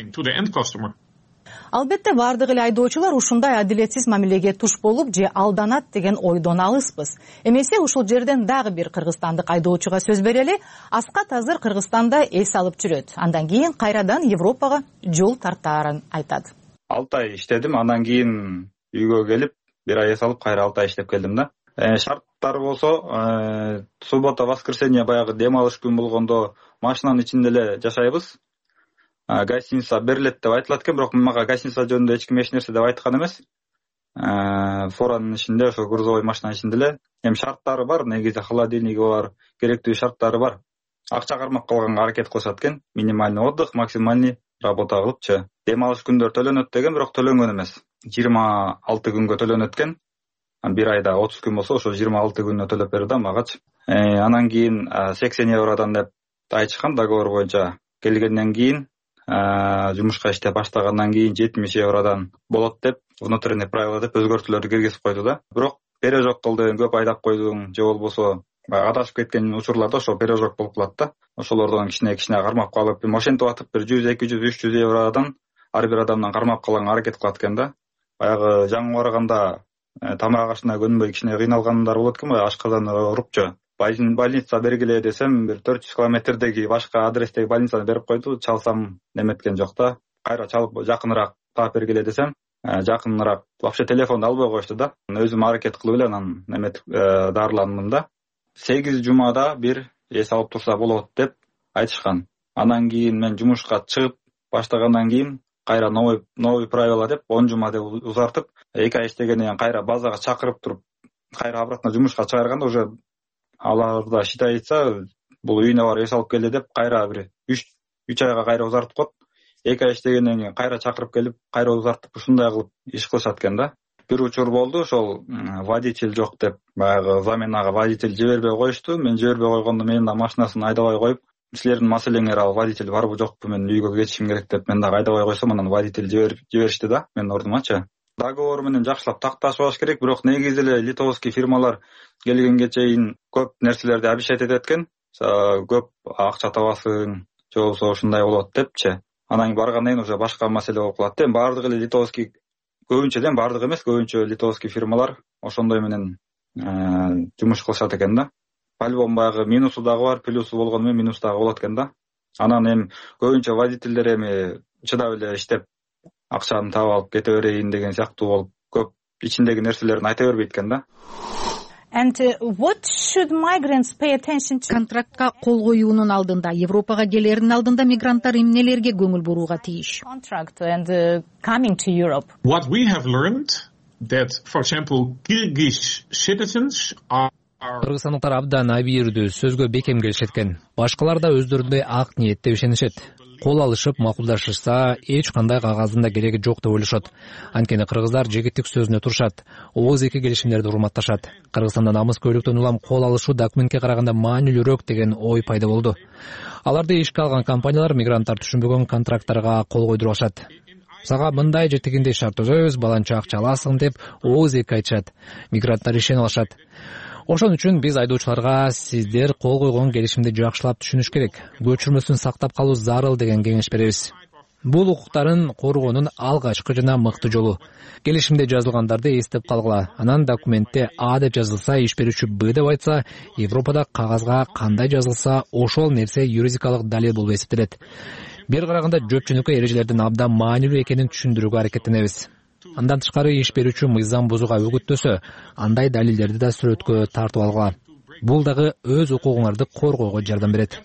Албетте бардык эле айдоочулар ушундай адилетсиз мамилеге туш болуп же алданат деген ойдон алыспыз. Эмесе ушул жерден дагы бир кыргызстандык айдоочуга сөз берели. Аскат азыр Кыргызстанда эс алып жүрөт. Андан кийин кайрадан Европага жол тартаарын айтат. 6 ай иштедим, андан кийин үйгө келип, 1 ай эс алып кайра 6 ай иштеп келдим да. Шарттар болсо, суббота, воскресенье баягы дем алыш күн болгондо машинанын ичинде эле жашайбыз. Гостиница берилет деп айтылат экен, бирок мага гостиница жөнүндө эч ким эч нерсе деп айткан эмес. Форанын ичинде, ошо грузовой машинанын ичинде эле. Эми шарттары бар, негизи холодильниги бар, керектүү шарттары бар. Акча кармап калганга аракет кылышат экен. Минимальный отдых, максимальный работа кылыпчы. Дем алыш күндөр төлөнөт деген, бирок төлөнгөн эмес. 26 күнгө төлөнөт экен. 1 айда 30 күн болсо, ошо 26 күнүнө төлөп берди да магачы. Анан кийин 80 евродан деп айтышкан договор боюнча. Келгенден кийин жумушка иштеп баштагандан кийин 70 евродан болот деп, внутренний правила деп өзгөртүүлөрдү киргизип койду да. Бирок пережок кылды, көп айдап койдуң, же болбосо адашып кеткен учурларда ошо пережок болуп калат да. Ошолордон кичине кармап калып, ошентип атып бир 100, 200, 300 евродан ар бир адамдан кармап калганга аракет кылат экен да. Баягы жаңы барганда тамак ашына көнбөй кичине кыйналгандар болот экен, ашказаны урупчу. Больница бергиле десем, бир 400 километрдеги башка адрестеги больницаны берип койду. Чалсам неметкен жок да. Кайра чалып жакыныраак таап бергиле десем, жакыныраак вообще телефонду албай коюшту да. Өзүм аракет кылып эле анан неметип дарыландым да. 8 жумада бир эс алып турса болот деп айтышкан. Анан кийин мен жумушка чыгып баштагандан кийин кайра новый правила деп 10 жума деп узартып, 2 ай иштегенден кийин кайра базага чакырып туруп, кайра обратно жумушка чыгарганда уже аларда считается, бул үйүнө барып эс алып келди деп кайра бир 3 айга кайра узартып коет. 2 ай иштегенден кийин кайра чакырып келип, кайра узартып ушундай кылып иш кылышат экен да. Бир учур болду, ошол водитель жок деп, баягы заменага водитель жибербей коюшту. Мен жибербей койгондо менин да машинасын айдабай коюп, силердин маселеңер ал водитель барбы жокпу, мен үйгө кетишим керек деп мен дагы айдабай койсом, анан водитель жиберишти да менин ордумачы. Договор менен жакшылап такташыбаш керек, бирок негизи эле литовский фирмалар келгенге чейин көп нерселерди обещать этет экен. Көп акча табасың, же болбосо ушундай болот депчи. Анан баргандан кийин уже башка маселе болуп калат. Бардык эле литовский, көбүнчөдөн бардык эмес, көбүнчө литовский фирмалар ошондой менен жумуш кылышат экен да. По-любому баягы минусу дагы бар, плюсу болгону менен минус дагы болот экен да. Анан эми көбүнчө водительдер эми чыдап эле иштеп акчаны таап алып кете берейин деген сыяктуу болуп, көп ичиндеги нерселерин айта бербейт экен да. And what should migrants pay attention to? Контрактка кол коюунун алдында, Европага келердин алдында мигранттар эмнелерге көңүл бурууга тийиш? Contract and coming to Europe. What we have learned that, for example, Kyrgyz citizens are Кыргызстандыктар абдан абийирдүү, сөзгө бекем келишет экен. Башкалар да өздөрүндөй ак ниетте ишенишет. Кол алышып, макулдашышса, эч кандай кагазында кереги жок деп ойлошот. Анткени кыргыздар жигиттик сөзүнө турушат, ооз эки келишимдерди урматташат. Кыргызстанда намыс көйлөктөн улам кол алышуу документке караганда маанилүүрөөк деген ой пайда болду. Аларды ишке алган компаниялар мигранттар түшүнбөгөн контракттарга кол койдуруп алышат. Сага мындай же тигиндей шарт түзөбүз, баланча акча аласың деп ооз эки айтышат. Мигранттар ишенип алышат. Ошон үчүн биз айдоочуларга сиздер кол койгон келишимди жакшылап түшүнүш керек, көчүрмөсүн сактап калуу зарыл деген кеңеш беребиз. Бул укуктарын коргоонун алгачкы жана мыкты жолу. Келишимде жазылгандарды эстеп калгыла. Анан документте А деп жазылса, иш берүүчү Б деп айтса, Европада кагазга кандай жазылса, ошол нерсе юридикалык далил болуп эсептелет. Бир караганда жөпчөнөкөй эрежелердин абдан маанилүү экенин түшүндүрүүгө аракеттенебиз. Андан тышкары иш берүүчү мыйзам бузууга үгүттөсө, андай далилдерди да сүрөткө тартып алгыла. Бул дагы өз укугуңарды коргоого жардам берет.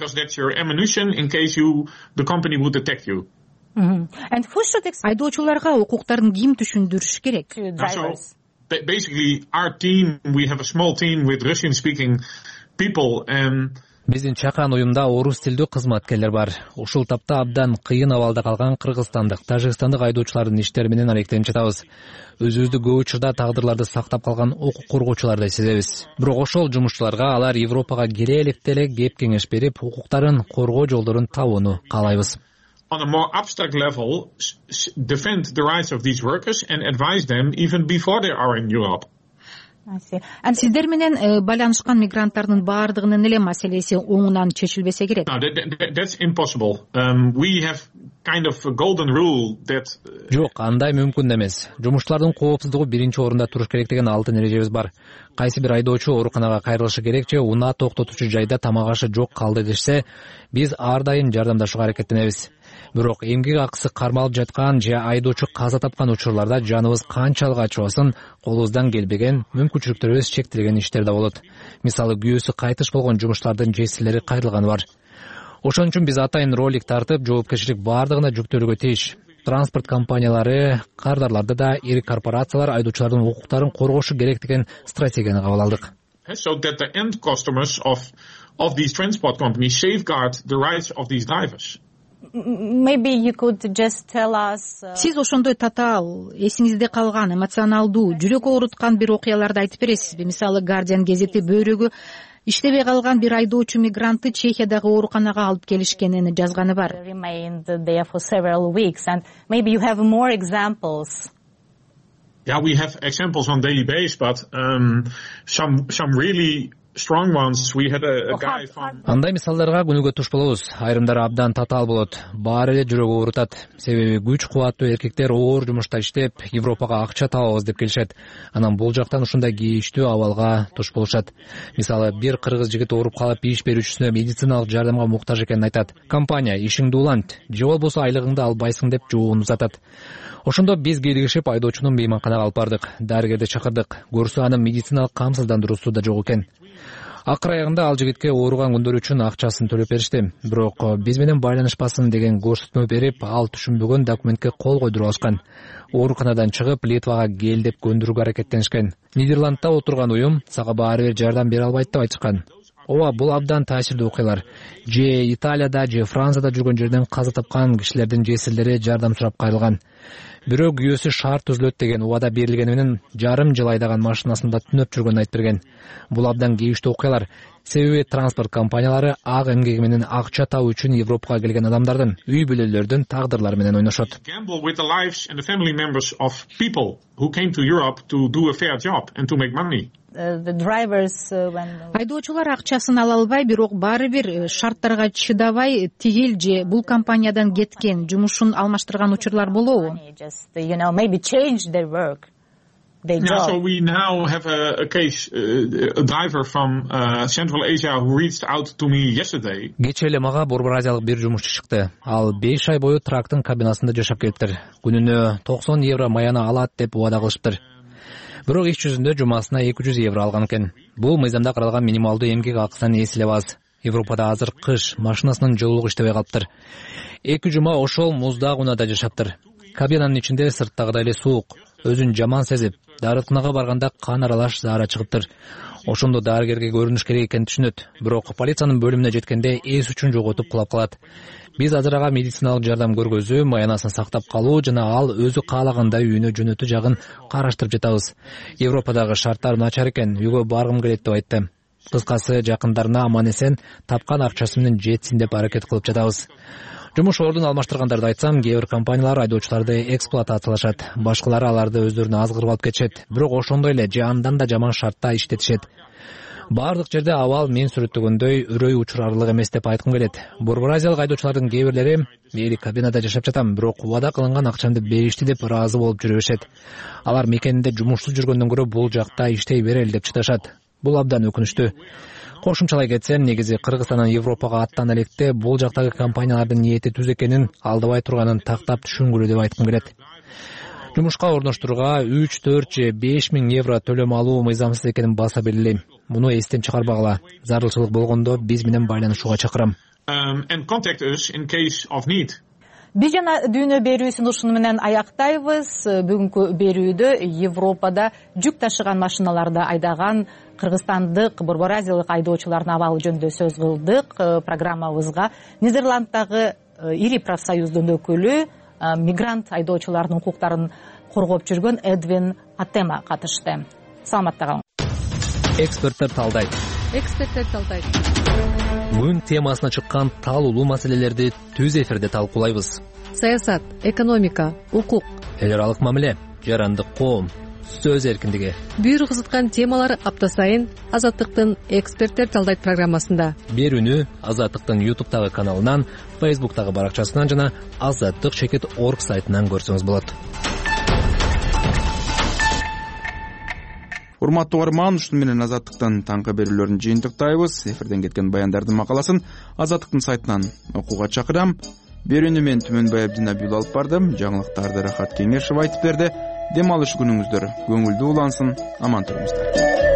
Айдоочуларга укуктарын ким түшүндүрүш керек? Basically, our team, we have a small team with Russian-speaking people, and Биздин чакан уюмда орус тилдүү кызматкерлер бар. Ушул тапта абдан кыйын абалда калган кыргызстандык, тажикстандык айдоочулардын иштери менен алектенип жатабыз. Өзүбүздү көп учурда тагдырларды сактап калган укук коргоочулардай сезебиз. Бирок ошол жумушчуларга алар Европага келе электе эле кеп кеңеш берип, укуктарын коргоо жолдорун табууну каалайбыз. on a more abstract level, defend the rights of these workers and advise them even before they are in Europe. Сиздер менен байланышкан мигранттардын баардыгынын эле маселеси оңунан чечилбесе керек. No, that's impossible. We have kind of a golden rule that Жок, андай мүмкүн эмес. Жумушчулардын коопсуздугу биринчи орунда туруш керек деген алтын эрежебиз бар. Кайсы бир айдоочу ооруканага кайрылышы керек же унаа токтотуучу жайда тамак ашы жок калды дешсе, биз ар дайым жардамдашууга аракеттенебиз. Бирок эмгек акысы кармалып жаткан же айдоочу каза тапкан учурларда жаныбыз канчалык ачыбасын колубуздан келбеген, мүмкүнчүлүктөрүбүз чектелген иштер да болот. Мисалы күйөөсү кайтыш болгон жумуштардын жесирлери кайрылганы бар. Ошон үчүн биз атайын ролик тартып, жоопкерчилик баардыгына жүктөлүүгө тийиш. Транспорт компаниялары, кардарларды да ири корпорациялар айдоочулардын укуктарын коргошу керек деген стратегияны кабыл алдык. So that the end customers of these transport companies safeguard the rights of these drivers. Maybe you could just tell us. Сиз ошондой татаал, эсиңизде калган, эмоционалдуу, жүрөк ооруткан бир окуяларды айтып бересизби? Мисалы, Guardian газети бөйрөгү иштебей калган бир айдоочу мигрантты Чехиядагы ооруканага алып келишкенин жазганы бар. Remained there for several weeks, and maybe you have more examples. Yeah, we have examples on daily basis, but some really strong ones. We had a guy from. Андай мисалдарга күнүгө туш болобуз. Айрымдары абдан татаал болот. Баары эле жүрөгү оорутат. Себеби күч кубаттуу эркектер оор жумушта иштеп, Европага акча табабыз деп келишет. Анан бул жактан ушундай кейиштүү абалга туш болушат. Мисалы, бир кыргыз жигит ооруп калып, иш берүүчүсүнө медициналык жардамга муктаж экенин айтат. Компания ишиңди улант, же болбосо айлыгыңды албайсың деп жообун узатат. Ошондо биз кийлигишип айдоочунун мейманканага алып бардык. Дарыгерди чакырдык. Көрсө анын медициналык камсыздандыруусу да жок экен. Акыр аягында ал жигитке ооруган күндөрү үчүн акчасын төлөп беришти. Бирок биз менен байланышпасын деген көрсөтмө берип, ал түшүнбөгөн документке кол койдуруп алышкан. Ооруканадан чыгып, Литвага кел деп көндүрүүгө аракеттенишкен. Нидерландда отурган уюм сага баары бир жардам бере албайт деп айтышкан. Ооба, бул абдан таасирдүү окуялар. Же Италияда, же Францияда жүргөн жерден каза тапкан кишилердин жесирлери жардам сурап кайрылган. Бирөө күйөөсү шаар түзүлөт деген убада берилгени менен жарым жыл айдаган машинасында түнөп жүргөнүн айтып берген. Бул абдан кейиштүү окуялар. Себеби транспорт компаниялары ак эмгеги менен акча табуу үчүн Европага келген адамдардын, үй бүлөлөрдүн тагдырлары менен ойношот. Gamble with the lives and the family members of people who came to Europe to do a fair job and to make money. The drivers айдоочулар акчасын ала албай, бирок баары бир шарттарга чыдабай тигил же бул компаниядан кеткен, жумушун алмаштырган учурлар болобу? Just, maybe change their work. Yeah, so we now have a case, a driver from Central Asia who reached out to me yesterday. Кечээ эле мага Борбор Азиялык бир жумушчу чыкты. Ал 5 ай бою трактын кабинасында жашап келиптир. Күнүнө 90 евро маяна алат деп убада кылышыптыр. Бирок иш жүзүндө жумасына 200 евро алган экен. Бул мыйзамда каралган минималдуу эмгек акысынан эс эле аз. Европада азыр кыш, машинасынын жылуулугу иштебей калыптыр. 2 жума ошол муздак унаада жашаптыр. Кабинанын ичинде сырттагыдай эле суук. Өзүн жаман сезип, дарыканага барганда кан аралаш заара чыгыптыр. Ошондо дарыгерге көрүнүш керек экенин түшүнөт. Бирок полициянын бөлүмүнө жеткенде эс үчүн жоготуп кулап калат. Биз азыр ага медициналык жардам көргөзүү, маянасын сактап калуу жана ал өзү каалагандай үйүнө жөнөтүү жагын караштырып жатабыз. Европадагы шарттар начар экен, үйгө баргым келет деп айтты. Кыскасы, жакындарына аман эсен тапкан акчасы менен жетсин деп аракет кылып жатабыз. Жумуш ордун алмаштыргандарды айтсам, кээ бир компаниялар айдоочуларды эксплуатациялашат, башкалары аларды өздөрүнө азгырып алып кетишет. Бирок ошондой эле же андан да жаман шартта иштетишет. Бардык жерде абал мен сүрөттөгөндөй үрөй учурарлык эмес деп айткым келет. Борбор Азиялык айдоочулардын кээ бирлери эли кабинада жашап жатам, бирок убада кылынган акчамды беришти деп ыраазы болуп жүрүшет. Алар мекенинде жумушсуз жүргөндөн көрө бул жакта иштей берели деп чыдашат. Бул абдан өкүнүчтүү. Кошумчалай кетсем, негизи Кыргызстандан Европага аттан электе бул жактагы компаниялардын ниети түз экенин, алдабай турганын тактап түшүнгүлө деп айткым келет. Жумушка орноштурууга 3-4 же 5 миң евро төлөм алуу мыйзамсыз экенин баса белгилейм. Муну эстен чыгарбагыла. Зарылчылык болгондо биз менен байланышууга чакырам. And contact us in case of need. Биз жана дүйнө берүүсүн ушуну менен аяктайбыз. Бүгүнкү берүүдө Европада жүк ташыган машиналарды айдаган кыргызстандык Борбор Азиялык айдоочулардын абалы жөнүндө сөз кылдык. Программабызга Нидерланддагы ири профсоюздун өкүлү, мигрант айдоочулардын укуктарын коргоп жүргөн Эдвин Атема катышты. Саламатта калыңыз. Эксперттер талдайт. күн темасына чыккан талуулуу маселелерди түз эфирде талкуулайбыз. Саясат, экономика, укук, эл аралык мамиле, жарандык коом, сөз эркиндиги. Бүйүр кызыткан темалар апта сайын Азаттыктын эксперттер талдайт программасында. Берүүнү Азаттыктын YouTube'тагы каналынан, Facebook'тагы баракчасынан жана azattyk.org сайтынан көрсөңүз болот. Урматтуу угарман, ушуну менен Азаттыктын таңкы берүүлөрүн жыйынтыктайбыз. Эфирден кеткен баяндардын макаласын Азаттыктын сайтынан окууга чакырам. Берүүнү мен Түмөнбай Абдинабиул алып бардым. Жаңылыктарды Рахат Кеңешев айтып берди. Дем алыш күнүңүздөр көңүлдүү улансын. Аман туруңуздар.